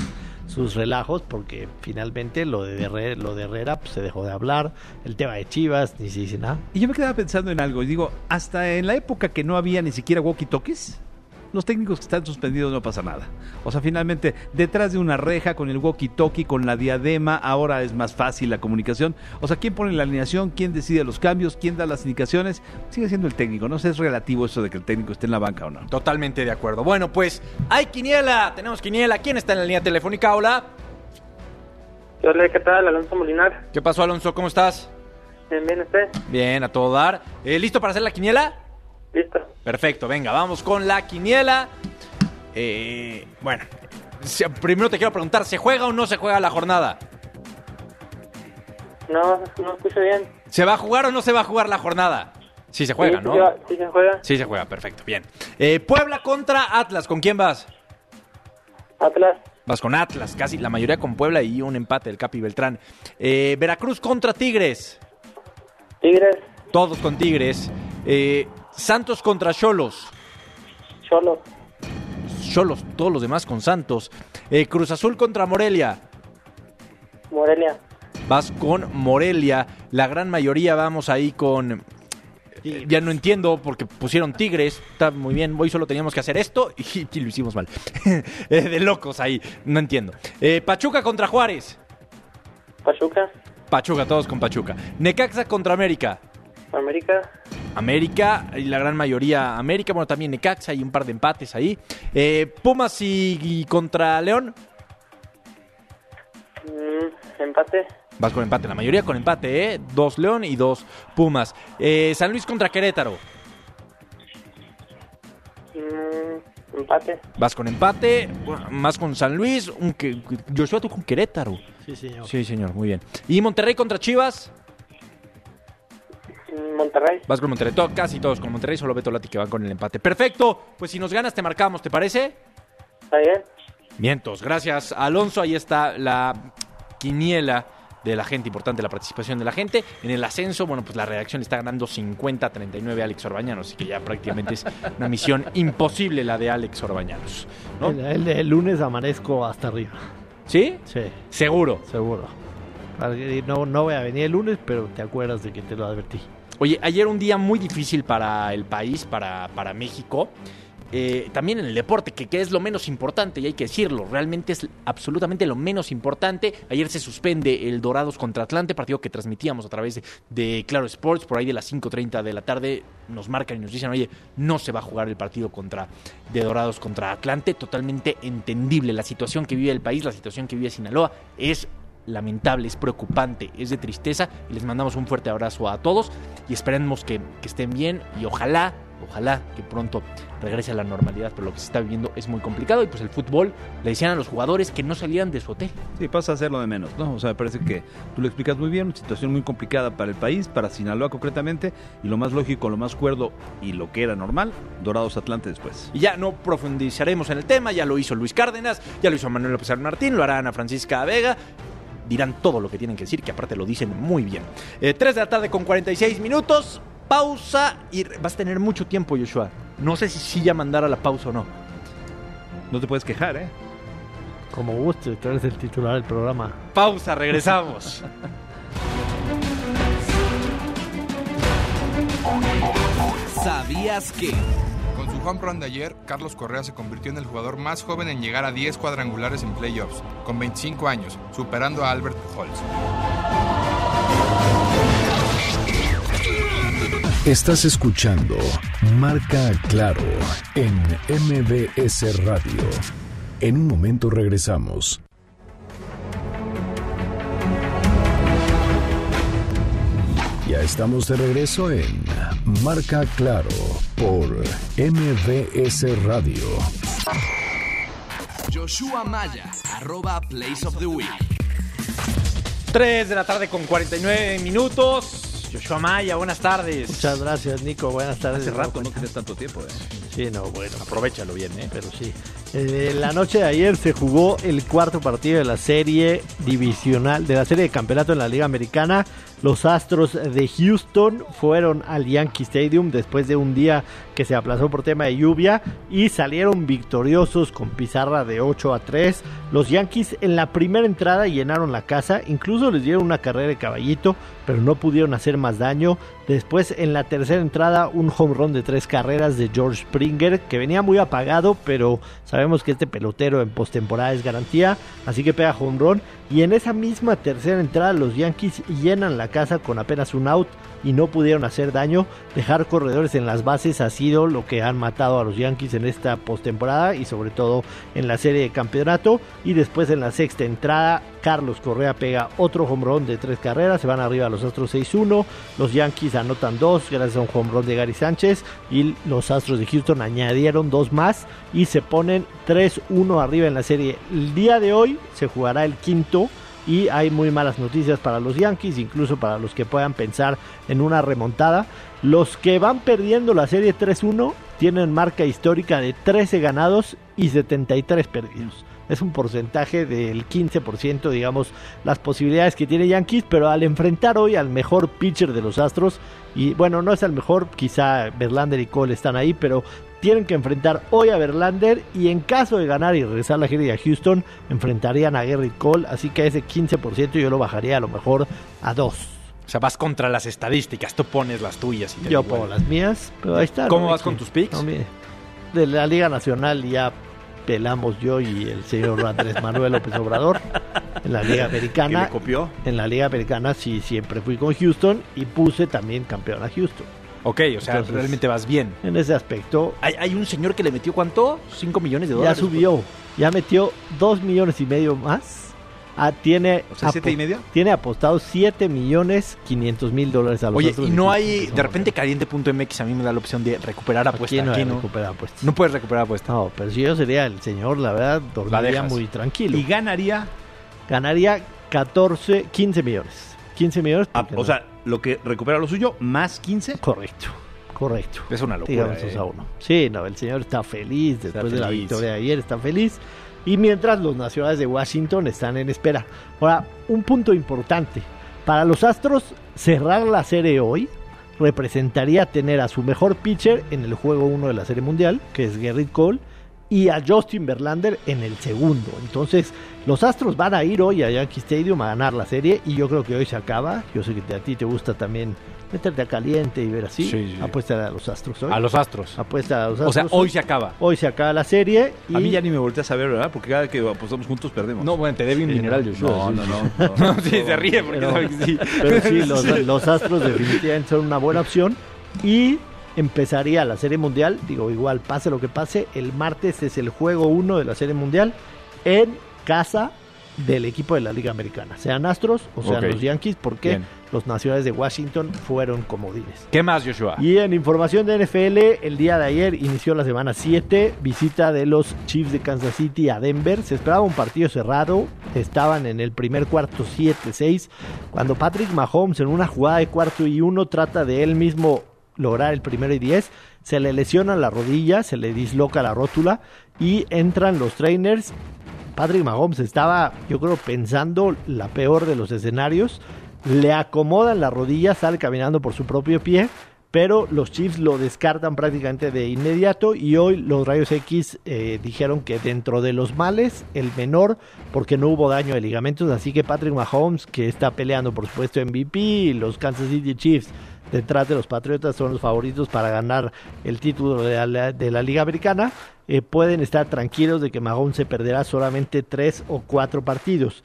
sus relajos, porque finalmente lo de Herrera pues, se dejó de hablar, el tema de Chivas, ni se dice nada. Y yo me quedaba pensando en algo, y digo, hasta en la época que no había ni siquiera walkie-talkies, los técnicos que están suspendidos no pasa nada. O sea, finalmente, detrás de una reja, con el walkie-talkie, con la diadema, ahora es más fácil la comunicación. O sea, ¿quién pone la alineación? ¿Quién decide los cambios? ¿Quién da las indicaciones? Sigue siendo el técnico, no sé, es relativo eso de que el técnico esté en la banca o no. Totalmente de acuerdo. Bueno, pues, hay quiniela, tenemos quiniela. ¿Quién está en la línea telefónica? Hola. Hola, ¿qué tal? Alonso Molinar. ¿Qué pasó, Alonso? ¿Cómo estás? Bien, ¿usted? Bien, a todo dar. ¿Listo para hacer la quiniela? Listo. Perfecto, venga, vamos con la quiniela. Bueno, primero te quiero preguntar, ¿se juega o no se juega la jornada? No escucho bien. ¿Se va a jugar o no se va a jugar la jornada? Sí se juega, ¿no? Sí se juega. Sí se juega, perfecto, bien. Puebla contra Atlas, ¿con quién vas? Atlas. Vas con Atlas, casi la mayoría con Puebla y un empate del Capi Beltrán. Veracruz contra Tigres. Tigres. Todos con Tigres. Santos contra Xolos. Xolos, todos los demás con Santos. Cruz Azul contra Morelia. Morelia. Vas con Morelia. La gran mayoría vamos ahí con... Ya no entiendo porque pusieron Tigres. Está muy bien, hoy solo teníamos que hacer esto y lo hicimos mal. De locos ahí, no entiendo. Pachuca contra Juárez. Pachuca, todos con Pachuca. Necaxa contra América. América, y la gran mayoría América, bueno, también Necaxa, hay un par de empates ahí. Pumas y contra León. Empate. Vas con empate, la mayoría con empate, 2 León y 2 Pumas. San Luis contra Querétaro. Empate. Vas con empate, más con San Luis. Joshua, tú con Querétaro. Sí, señor. Sí, señor, muy bien. ¿Y Monterrey contra Chivas? Monterrey. Vas con Monterrey, casi todos con Monterrey, solo Beto Lati que van con el empate. Perfecto, pues si nos ganas te marcamos, ¿te parece? Está bien. Vientos, gracias Alonso, ahí está la quiniela de la gente, importante la participación de la gente. En el ascenso, bueno, pues la redacción está ganando 50-39 a Alex Orbañanos, así que ya prácticamente es una misión imposible la de Alex Orbañanos, ¿no? El lunes amanezco hasta arriba. ¿Sí? Sí. ¿Seguro? Seguro. No voy a venir el lunes, pero te acuerdas de que te lo advertí. Oye, ayer un día muy difícil para el país, para México. También en el deporte, que es lo menos importante, y hay que decirlo, realmente es absolutamente lo menos importante. Ayer se suspende el Dorados contra Atlante, partido que transmitíamos a través de Claro Sports, por ahí de las 5:30 de la tarde nos marcan y nos dicen, oye, no se va a jugar el partido de Dorados contra Atlante. Totalmente entendible la situación que vive el país, la situación que vive Sinaloa, es lamentable, es preocupante, es de tristeza, y les mandamos un fuerte abrazo a todos y esperemos que estén bien y ojalá que pronto regrese a la normalidad, pero lo que se está viviendo es muy complicado y pues el fútbol le decían a los jugadores que no salieran de su hotel. Sí, pasa a ser lo de menos, ¿no? O sea, me parece que tú lo explicas muy bien, una situación muy complicada para el país, para Sinaloa concretamente, y lo más lógico, lo más cuerdo y lo que era normal, Dorados Atlante después. Y ya no profundizaremos en el tema, ya lo hizo Luis Cárdenas, ya lo hizo Manuel López San Martín, lo hará Ana Francisca Vega. Dirán todo lo que tienen que decir, que aparte lo dicen muy bien. 3 de la tarde con 46 minutos. Pausa y vas a tener mucho tiempo, Joshua. No sé si ya mandar a la pausa o no. No te puedes quejar, ¿eh? Como guste, tú eres el titular del programa. Pausa, regresamos. ¿Sabías que? Con su home run de ayer, Carlos Correa se convirtió en el jugador más joven en llegar a 10 cuadrangulares en playoffs, con 25 años, superando a Albert Pujols. Estás escuchando Marca Claro en MBS Radio. En un momento regresamos. Ya estamos de regreso en Marca Claro por MBS Radio. Joshua Maya, @Place of the Week. 3 de la tarde con 49 minutos. Joshua Maya, buenas tardes. Muchas gracias, Nico. Buenas tardes. Hace rato no tienes tanto tiempo, Sí, no, bueno. Aprovechalo bien, Pero sí. La noche de ayer se jugó el cuarto partido de la serie divisional, de la serie de campeonato en la Liga Americana. Los Astros de Houston fueron al Yankee Stadium después de un día que se aplazó por tema de lluvia y salieron victoriosos con pizarra de 8-3. Los Yankees en la primera entrada llenaron la casa, incluso les dieron una carrera de caballito, pero no pudieron hacer más daño. Después en la tercera entrada un home run de 3 carreras de George Springer, que venía muy apagado, pero sabemos que este pelotero en postemporada es garantía, así que pega home run. Y en esa misma tercera entrada los Yankees llenan la casa con apenas un out y no pudieron hacer daño. Dejar corredores en las bases ha sido lo que han matado a los Yankees en esta postemporada y sobre todo en la serie de campeonato. Y después en la sexta entrada Carlos Correa pega otro home run de 3 carreras, se van arriba a los Astros 6-1. Los Yankees anotan 2 gracias a un home run de Gary Sánchez y los Astros de Houston añadieron 2 más y se ponen 3-1 arriba en la serie. El día de hoy se jugará el quinto y hay muy malas noticias para los Yankees, incluso para los que puedan pensar en una remontada. Los que van perdiendo la serie 3-1 tienen marca histórica de 13 ganados y 73 perdidos. Es un porcentaje del 15%, digamos, las posibilidades que tiene Yankees, pero al enfrentar hoy al mejor pitcher de los Astros, y bueno, no es el mejor, quizá Verlander y Cole están ahí, pero tienen que enfrentar hoy a Verlander y en caso de ganar y regresar la serie a Houston, enfrentarían a Gerrit Cole, así que ese 15% yo lo bajaría a lo mejor a 2. O sea, vas contra las estadísticas, tú pones las tuyas. Y yo pongo las mías, pero ahí está. ¿Cómo vas con tus picks? No, mire, de la Liga Nacional ya pelamos yo y el señor Andrés Manuel López Obrador. En la Liga Americana. ¿Que le copió? En la Liga Americana sí, siempre fui con Houston y puse también campeón a Houston. Ok, o sea, entonces, realmente vas bien. En ese aspecto. Hay un señor que le metió, ¿cuánto? $5 millones. Ya subió, ya metió $2.5 millones más. ¿Tiene, o sea, 7.5? Tiene apostado $7.500.000 a los Oye, otros. Y no hay, de repente Caliente.mx a mí me da la opción de recuperar apuesta. Aquí no recuperar apuestas. No puedes recuperar apuesta. No, pero si yo sería el señor, la verdad, dormiría muy tranquilo. ¿Y ganaría? Ganaría 15 millones. 15 millones. O sea, lo que recupera lo suyo, más 15. Correcto. Es una locura. A uno. Sí, no, el señor está feliz después de la victoria de ayer, está feliz. Y mientras los nacionales de Washington están en espera. Ahora, un punto importante. Para los Astros, cerrar la serie hoy representaría tener a su mejor pitcher en el juego 1 de la Serie Mundial, que es Gerrit Cole, y a Justin Verlander en el segundo. Entonces, los Astros van a ir hoy a Yankee Stadium a ganar la serie y yo creo que hoy se acaba. Yo sé que a ti te gusta también meterte a caliente y ver así. Sí. Apuesta a los Astros hoy. A los Astros. Apuesta a los Astros. O sea, hoy se acaba. Hoy se acaba la serie. Y a mí ya ni me volteas a ver, ¿verdad? Porque cada vez que apostamos juntos perdemos. No, bueno, te debe un dineral, Joshua. No. Sí, se ríe porque sabe que sí. Pero sí, los Astros definitivamente son una buena opción. Y empezaría la Serie Mundial, digo, igual pase lo que pase, el martes es el juego 1 de la Serie Mundial en casa del equipo de la Liga Americana, sean Astros o sean los Yankees, porque los nacionales de Washington fueron comodines. ¿Qué más, Joshua? Y en información de NFL, el día de ayer inició la semana 7, visita de los Chiefs de Kansas City a Denver. Se esperaba un partido cerrado, estaban en el primer cuarto 7-6, cuando Patrick Mahomes en una jugada de 4 y 1 trata de él mismo lograr el 1 y 10, se le lesiona la rodilla, se le disloca la rótula y entran los trainers. Patrick Mahomes estaba, yo creo, pensando la peor de los escenarios, le acomodan la rodilla, sale caminando por su propio pie, pero los Chiefs lo descartan prácticamente de inmediato y hoy los Rayos X dijeron que dentro de los males, el menor, porque no hubo daño de ligamentos, así que Patrick Mahomes, que está peleando por supuesto MVP, y los Kansas City Chiefs detrás de los Patriotas son los favoritos para ganar el título de la Liga Americana, pueden estar tranquilos de que Mahomes se perderá solamente 3 o 4 partidos.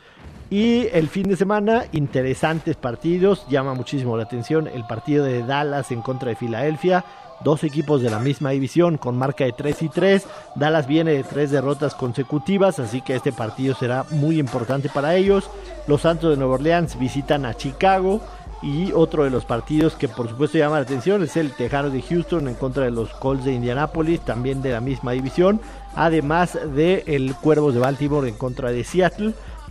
Y el fin de semana, interesantes partidos, llama muchísimo la atención el partido de Dallas en contra de Filadelfia, 2 equipos de la misma división con marca de 3-3, Dallas viene de 3 derrotas consecutivas, así que este partido será muy importante para ellos. Los Santos de Nueva Orleans visitan a Chicago. Y otro de los partidos que por supuesto llama la atención es el Tejanos de Houston en contra de los Colts de Indianápolis, también de la misma división, además de el Cuervos de Baltimore en contra de Seattle.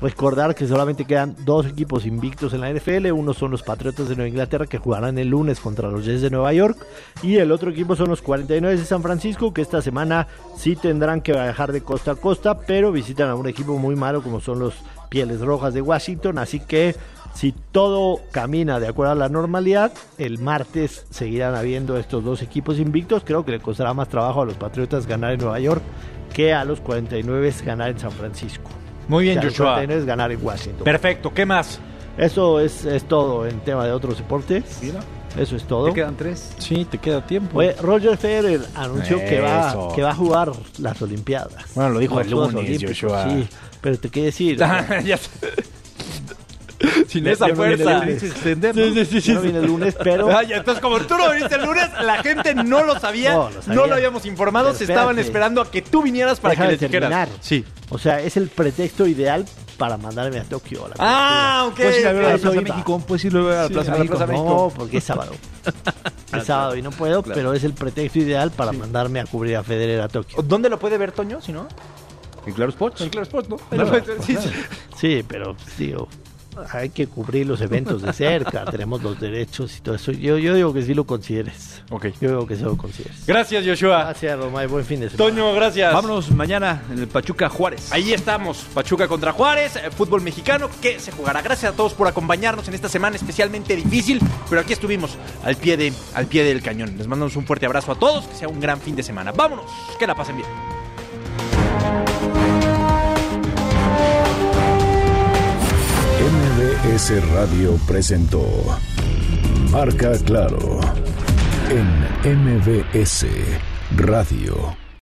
Recordar que solamente quedan 2 equipos invictos en la NFL. Uno son los Patriotas de Nueva Inglaterra, que jugarán el lunes contra los Jets de Nueva York. Y el otro equipo son los 49 de San Francisco, que esta semana sí tendrán que viajar de costa a costa, pero visitan a un equipo muy malo como son los Pieles Rojas de Washington. Así que si todo camina de acuerdo a la normalidad, el martes seguirán habiendo estos 2 equipos invictos. Creo que le costará más trabajo a los Patriotas ganar en Nueva York que a los 49 ganar en San Francisco. Muy bien, Joshua. Joshua. Los 49 ganar en Washington. Perfecto, ¿qué más? Eso es todo en tema de otros deportes. Mira. Eso es todo. ¿Te quedan 3? Sí, te queda tiempo. Oye, Roger Federer anunció que va a jugar las Olimpiadas. Bueno, lo dijo el Juegos lunes, Olímpicos, Joshua. Sí, pero te quiero decir. Ya sé. Sin esa fuerza. Sí. No viene el lunes, pero... Ay, entonces, como tú no viniste el lunes, la gente no lo sabía, no lo habíamos informado, se estaban esperando a que tú vinieras para que les dijeras. Sí. O sea, es el pretexto ideal para mandarme a Tokio. Ok. Puedes ir a ver a la Plaza México. Puedes ir a ver a la Plaza México. No, porque es sábado. Es sábado y no puedo, pero es el pretexto ideal para mandarme a cubrir a Federer a Tokio. ¿Dónde lo puede ver, Toño, si no? En Claro Sports. En Claro Sports, ¿no? Sí, pero digo, hay que cubrir los eventos de cerca, tenemos los derechos y todo eso. Yo digo que sí lo consideres. Ok. Yo digo que sí lo consideres. Gracias, Joshua. Gracias, Romay. Buen fin de semana. Toño, gracias. Vámonos mañana en el Pachuca Juárez. Ahí estamos, Pachuca contra Juárez, fútbol mexicano que se jugará. Gracias a todos por acompañarnos en esta semana especialmente difícil, pero aquí estuvimos al pie del cañón. Les mandamos un fuerte abrazo a todos, que sea un gran fin de semana. Vámonos, que la pasen bien. MBS Radio presentó Marca Claro en MBS Radio.